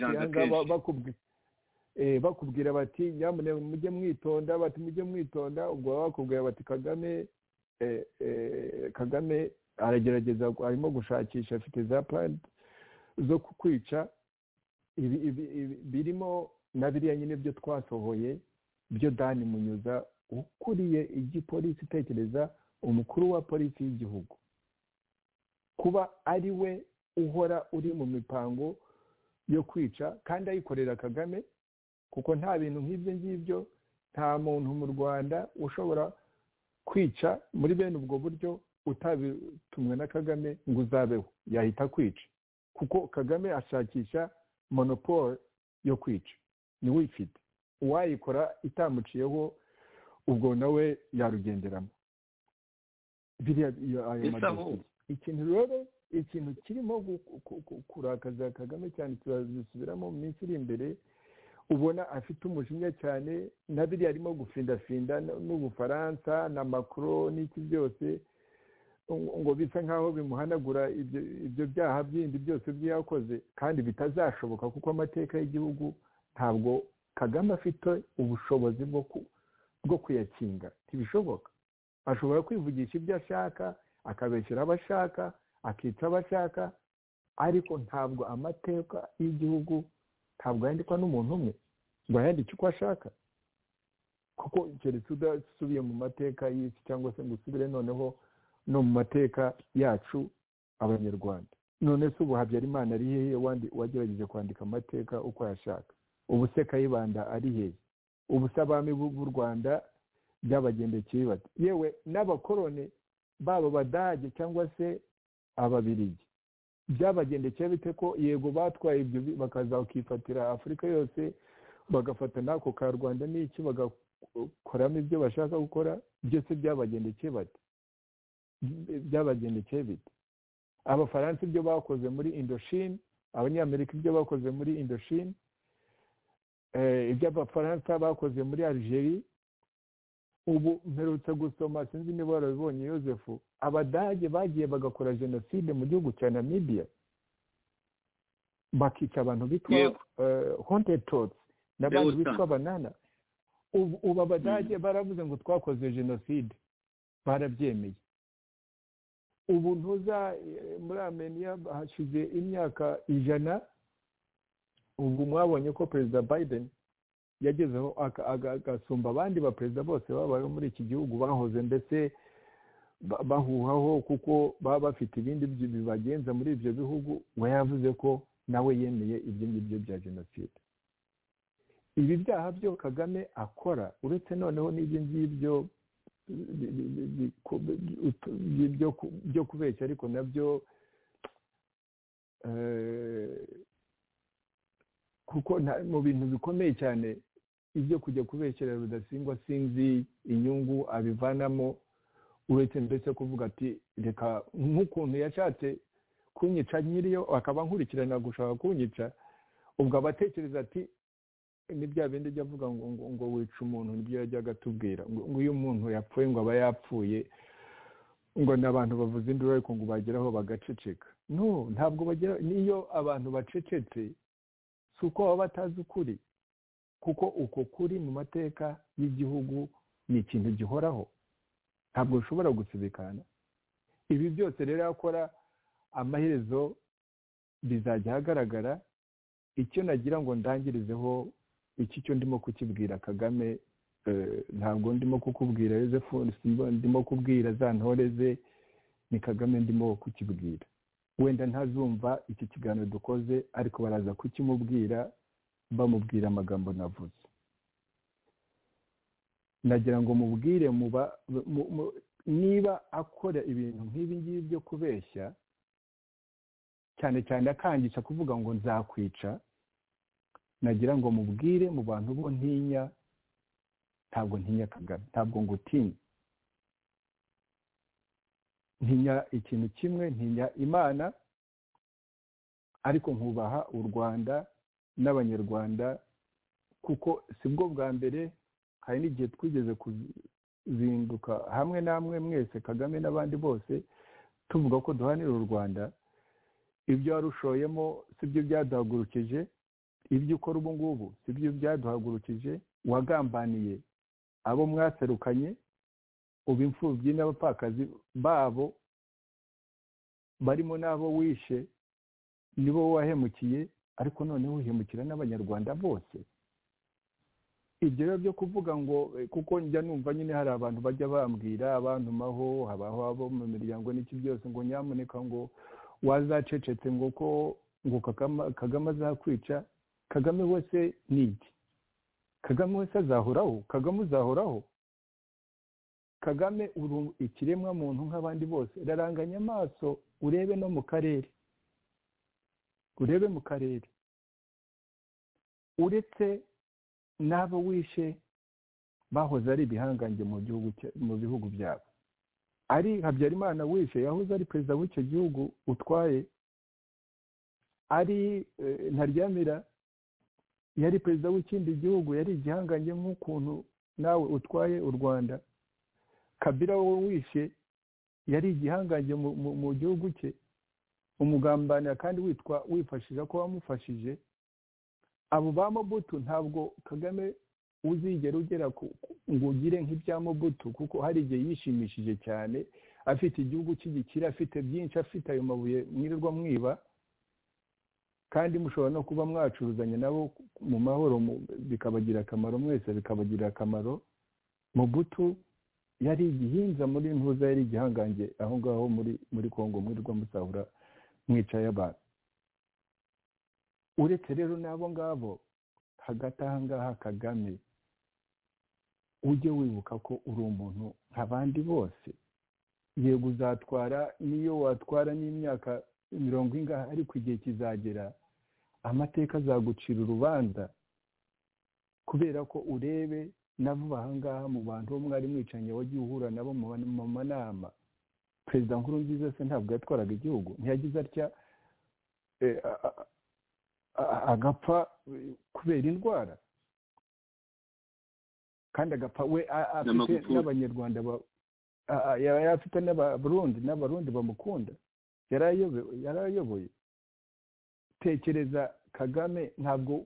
bakubwira bati nyamune mujye mwitonda bati mujye mwitonda ubwo bakubwira bati Kagame Kagame aragerageza arimo gushakisha afite za plan zo kukwica birimo na biriya nyine byo twasohoye byo Dani Munyuza ukuriye igipolisi itekereza umukuru wa polisi y'igihugu kuba ari we uhora uri mu mipango yo kwica kandi ayikorera Kagame kuko nta bintu nk'ibyo ngibyo nta muntu mu Rwanda ushobora kwica muri bene ubwo buryo utabitumwe na Kagame ngo uzabeho yahita kwica kuko Kagame ashakisha monopole yo kwica ni wifite uwayikora itamuciyeho ubwo nawe yarugenderamo biriya ayo madosiye ikintu rero ikintu kirimo kurakaza Kagame cyane tuzasubiramo mu minsi iri imbere ubona afite umujinya cyane na biriya arimo gufindafinda n'Ubufaransa na Macron n'iki byose ngo bisa nkaho bimuhanagura ibyo byaha byindi byose byakoze kandi bitazashoboka kuko amateka y'igihugu ntabwo Kagame afite ubushobozi bwo kuyakinga ntibishoboka ashobora kwivugisha ibyo ashaka akabeshyira abo ashaka akica abo ashaka ariko ntabwo amateka y'igihugu ntabwo yandikwa n'umuntu umwe ngo yandike uko ashaka kuko keretse udasubiye mu mateka y'isi cyangwa se ngo usubire noneho no mu mateka yacu abanyarwanda. None se ubu Habyarimana ari hehe wagerageje kwandika amateka uko yashaka? Ubu se Kayibanda ari hehe? Ubu se abami b'u Rwanda byabagendekeye bati? Yewe n'abakorone babo Badage cyangwa se Ababiligi byabagendekeye bite ko yego batwaye ibyo bakaza bakifatira Afurika yose bagafata n'ako ka Rwanda n'iki bagakoramo ibyo bashaka gukora? Byose byabagendekeye bati? Byabagendekeye bite? Abafaransa ibyo bakoze muri Indochine, Abanyamerika ibyo bakoze muri Indochine, eh ibyo Abafaransa bakoze muri Algeria. Ubu mperutse gusoma sinzi niba warabibonye Yosefu, Abadage bagiye bagakora genocide mu gihugu cya Namibia, bakica abantu bitwa uh, Hottentots n'abandi bitwa Banana. Ubu ubu Abadage mm. baravuze ngo twakoze genocide, barabyemeye. Ubu ntuza muri Armenia hashize imyaka ijana, ubu mwabonye ko Perezida Biden yagezeho agasumba abandi ba perezida bose babaye muri iki gihugu bahoze ndetse bahuhaho kuko baba bafite ibindi bibagenza muri ibyo bihugu. We yavuze ko nawe yemeye ibyo ngibyo bya genocide. Ibi byaha byo Kagame akora uretse noneho n'ibyo ngibyo byo kubeshya, ariko nabyo kuko mu bintu bikomeye cyane ibyo kujya kubeshyera Rudasingwa sinzi inyungu abivanamo, uretse ndetse kuvuga ati reka nk'ukuntu yashatse kunyica nyiriyo akaba nkurikirana gushaka kunyica, ubwo abatekereza ati ni bya bindi ajya avuga ngo ngo wica umuntu, nibyo yajyaga atubwira ngo uyu muntu yapfuye ngo aba yapfuye, ngo n'abantu bavuze induru ariko ngo bageraho bagaceceka. No, ntabwo bagera. Niyo abantu bacecetse si uko baba batazi ukuri, kuko uko kuri mu mateka y'igihugu ni ikintu gihoraho, ntabwo ushobora gusubikana. Ibi byose rero akora amaherezo bizajya hagaragara. Icyo nagira ngo ndangirizeho iki cyo ndimo kukibwira Kagame, ntabwo ndimo kukubwira Yosefu, ndimo kubwira za ntoreze, ni Kagame ndimo kukibwira. Wenda ntazumva iki kiganiro dukoze, ariko baraza kukimubwira bamubwira amagambo navuze. Nagira ngo mubwire muba niba akora ibintu nk'ibi ngibi byo kubeshya, cyane cyane akangisha kuvuga ngo nzakwica, nagira ngo mubwire mu bantu bo ntinya, ntabwo ntinya Kagame, ntabwo ngo utinya. Ntinya ikintu kimwe, ntinya Imana, ariko nkubaha u Rwanda n'Abanyarwanda, kuko sibwo bwa mbere. Hari n'igihe twigeze kuzinduka hamwe namwe mwese Kagame n'abandi bose tuvuga ko duhanira u Rwanda. Ibyo warushoyemo sibyo byaduhagurukije, ibyo ukora ubu ngubu sibyo byaduhagurukije. Wagambaniye abo mwaserukanye, ubu imfubyi n'abapfakazi babo barimo n'abo wishe nibo wahemukiye, ariko noneho uhemukira n'Abanyarwanda bose. Ibyo rero byo kuvuga ngo, kuko njya numva nyine hari abantu bajya bambwira, abantu maho habaho abo mu miryango n'iki byose, ngo nyamuneka ngo wazacecetse ngo ko ngo Kagame azakwica. Kagame wese ni iki? Kagame wese azahoraho? Kagame uzahoraho? Kagame uru ikiremwa muntu nk'abandi bose. Raranganya amaso urebe no mu karere, urebe mu karere, uretse n'abo wishe bahoze ari ibihangange mu gihugu mu bihugu byabo. Ari Habyarimana wishe yahoze ari perezida w'icyo gihugu utwaye, ari Ntaryamira yari perezida w'ikindi gihugu, yari igihangange nk'ukuntu nawe utwaye u Rwanda. Kabila wowe wishe yari igihangange mu gihugu cye, umugambanira kandi witwa wifashisha ko wamufashije. Abo ba Mobutu ntabwo Kagame uzigera ugera ngo ugire nk'ibya Mobutu, kuko hari igihe yishimishije cyane, afite igihugu cy'igikira, afite byinshi, afite ayo mabuye mwirirwa mwiba, kandi mushobora no kuba mwacuruzanya nabo mu mahoro bikabagira akamaro, mwese bikabagira akamaro. Mobutu yari igihinza muri ntuza, yari igihangange aho ngaho muri muri Kongo, mwirirwa musahura mwicaye abantu. Uretse rero n'abo ngabo, hagati aha ngaha Kagame, ujye wibuka ko uri umuntu nk'abandi bose. Yego uzatwara, niyo watwara n'imyaka mirongo ingahe, ariko igihe kizagera amateka azagucira urubanza, kubera ko urebe nabo bahangaha mu bantu bo mwari mwicanye wagiye uhura nabo mu manama. Perezida Nkurunziza se ntabwo yatwaraga igihugu? Ntiyagize atya agapfa kubera indwara, kandi agapfa we afite n'abanyarwanda, yari afite n'abarundi n'abarundi bamukunda, yarayoboye. Tekereza Kagame ntabwo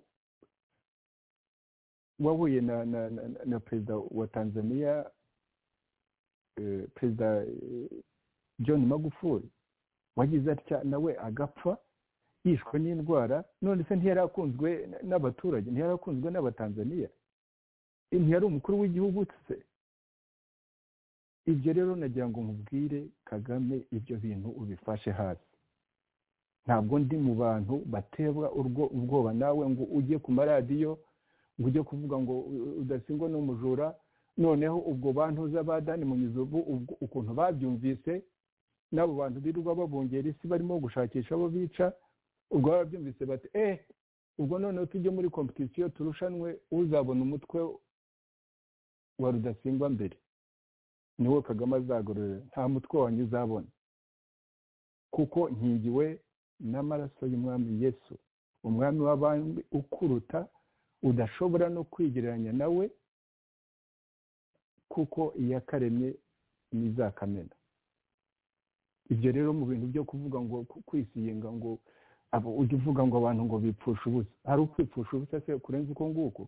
wahuye na na na perezida wa Tanzania, perezida John Magufuli, wagize atya nawe agapfa yishwe n'indwara, none se ntiyarakunzwe n'abaturage, ntiyarakunzwe n'abatanzania, ntiyari umukuru w'igihugu se? Ibyo rero nagira ngo nkubwire Kagame, ibyo bintu ubifashe hasi. Ntabwo ndi mu bantu batebwa urwo ubwoba nawe ngo ujye ku maradiyo ngo ujye kuvuga ngo Rudasingwa n'umujura, noneho ubwo bantu z'abadani mu mizubu ukuntu babyumvise, n'abo bantu birirwa babongera isi barimo gushakisha abo bica, ubwo babyumvise bati eh ubwo noneho tujye muri competition turushanwe uzabona umutwe wa Rudasingwa mbere niwe Kagame azagororera, nta mutwe wanyu uzabona, kuko nkingiwe n'amaraso y'umwami Yesu, umwami w'abandi ukuruta, udashobora no kwigereranya nawe, kuko iyakaremye nizakamena. Ibyo rero mu bintu byo kuvuga ngo kwisiyenga ngo abo ujye uvuga ngo abantu ngo bipfusha ubusa, hari ukwipfusha ubusa se kurenza uko nguko?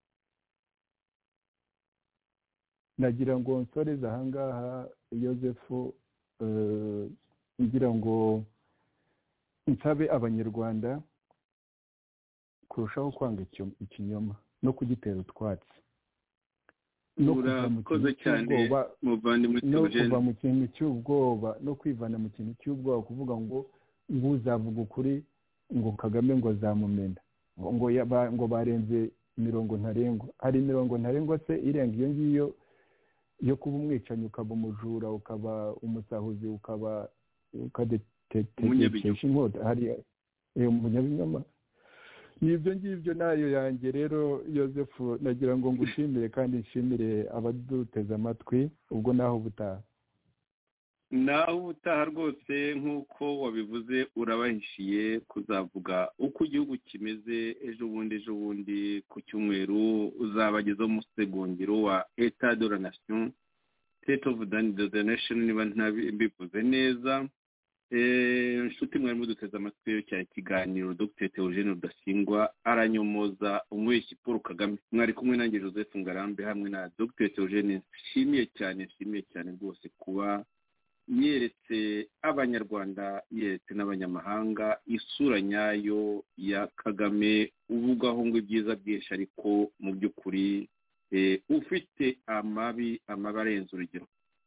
Nagira ngo nsoreze ahangaha Yosefu, ngira ngo nsabe abanyarwanda kurushaho kwanga ikinyoma no kugitera utwatsi, no
urakoze cyane muvandimwe
Theogene, no kuva mu kintu cy'ubwoba, no kwivana mu kintu cy'ubwoba, kuvuga ngo ngo uzavuga ukuri ngo Kagame ngo azamumena, ngo ngo barenze mirongo ntarengwa. Hari mirongo ntarengwa se irenga iyo ngiyo yo kuba umwicanyi, ukaba umujura, ukaba umusahuzi, ukaba ukadetekesha inkota, hari umunyabinyoma? Nibyo ngibyo nayo yanjye rero Yosefu, nagira ngo ngushimire kandi nshimire abaduteze amatwi. Ubwo naho ubutaha,
naho ubutaha rwose nk'uko wabivuze, urabahishiye kuzavuga uko igihugu kimeze ejo bundi ejo bundi ku cyumweru uzabagezaho umusegongero wa Etat de la Nation, State of the Nation, niba ntabivuze neza. Inshuti mwari muduteze amatwi cya kiganiro Dr Theogene Rudasingwa aranyomoza umweshyi Paul Kagame. Mwari kumwe nanjye Joseph Ngarambe hamwe na Dr Theogene. Nshimiye cyane nshimiye cyane rwose kuba yeretse abanyarwanda, yeretse n'abanyamahanga isura nyayo ya Kagame, uvugaho ngo ibyiza byinshi ariko mu by'ukuri ufite amabi amabi arenze urugero.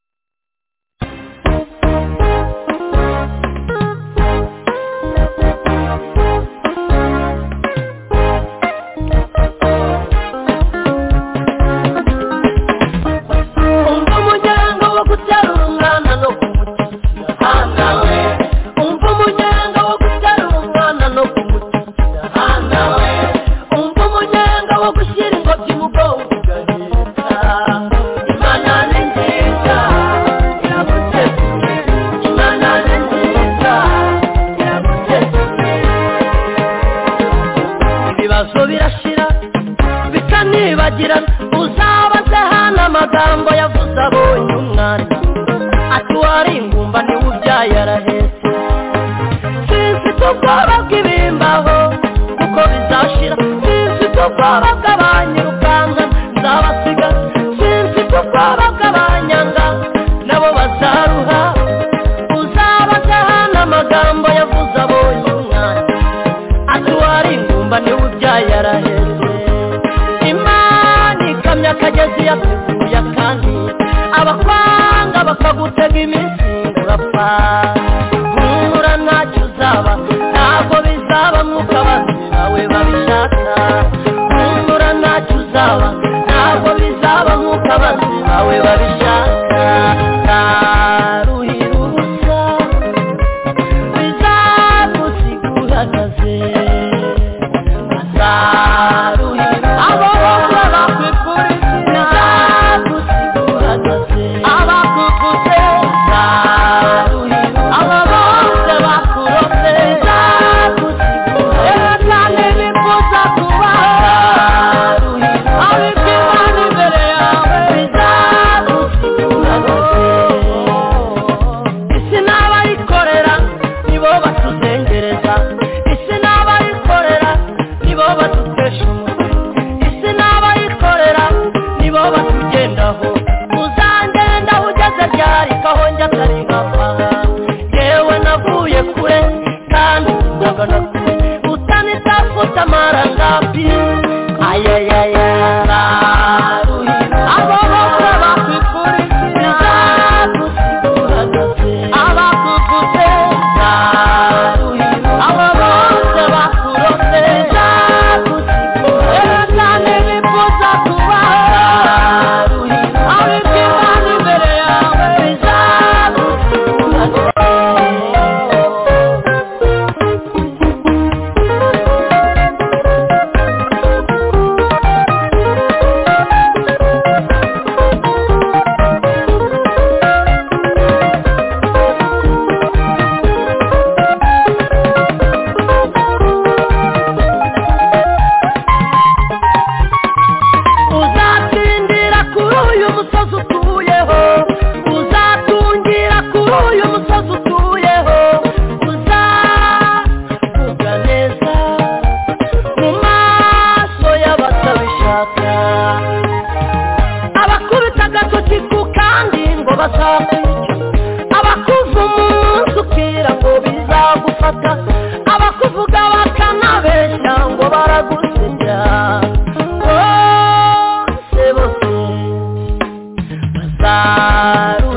Uzabaze hana amagambo yavuze abonye umwana, ati wari ingumba niwe ubyaye arahetse. Simfite ubwoba bw'ibimbaho kuko bizashira, simfite ubwoba bw'abanyirukanka nzabasiga, simfite ubwoba bw'abanyanga nabo bazaruha. Uzabaze hana amagambo yavuze abonye umwana, ati wari ingumba niwe ubyaye arahetse. Imana ikamya akagezi yateguye akandi abakwanga bakagutega iminsi urapfa humura ntacyo uzaba ntabwo bizaba nk'uko abanzi bawe babishaka humura ntacyo uzaba ntabwo bizaba nk'uko abanzi bawe babishaka ntaruhira ubusa bizagusiga uhagaze ntaruhira abo bose bakwifuriza bizagusiga uhagaze abakuvuze ntaruhira abo bose bakurose bizagusiga uhagaze cyane bifuza kuba ntaruhira abikimana imbere yawe bizagusiga uhagaze isi n'abayikorera nibo batuzengereza isi n'abayikorera nibo badutesha umutwe isi n'abayikorera nibo batugendaho uzangenda ugeze ryari kaho njya atari nkapfa yewe navuye kure kandi ndagana kure utanitafuta amarangapi ayayaya abo bose bakwifuriza bizagusiga uhagaze abakuvuze ntaruhira abo bose bakurose bizagusiga uhagaze cyane bifuza kuba ntaruhira abikimana imbere yawe bizagusiga uhagaze uzatindira kuri uyu musozi utuyeho uzatungira kuri uyu musozi utuyeho uzavuga neza mu maso y'abatabishaka abakubita agatoki ku kandi ngo bazakwica abakuva umunsi ukira ngo bizagufata abakuvuga bakanabeshya ngo baragusebya bose bose bazaru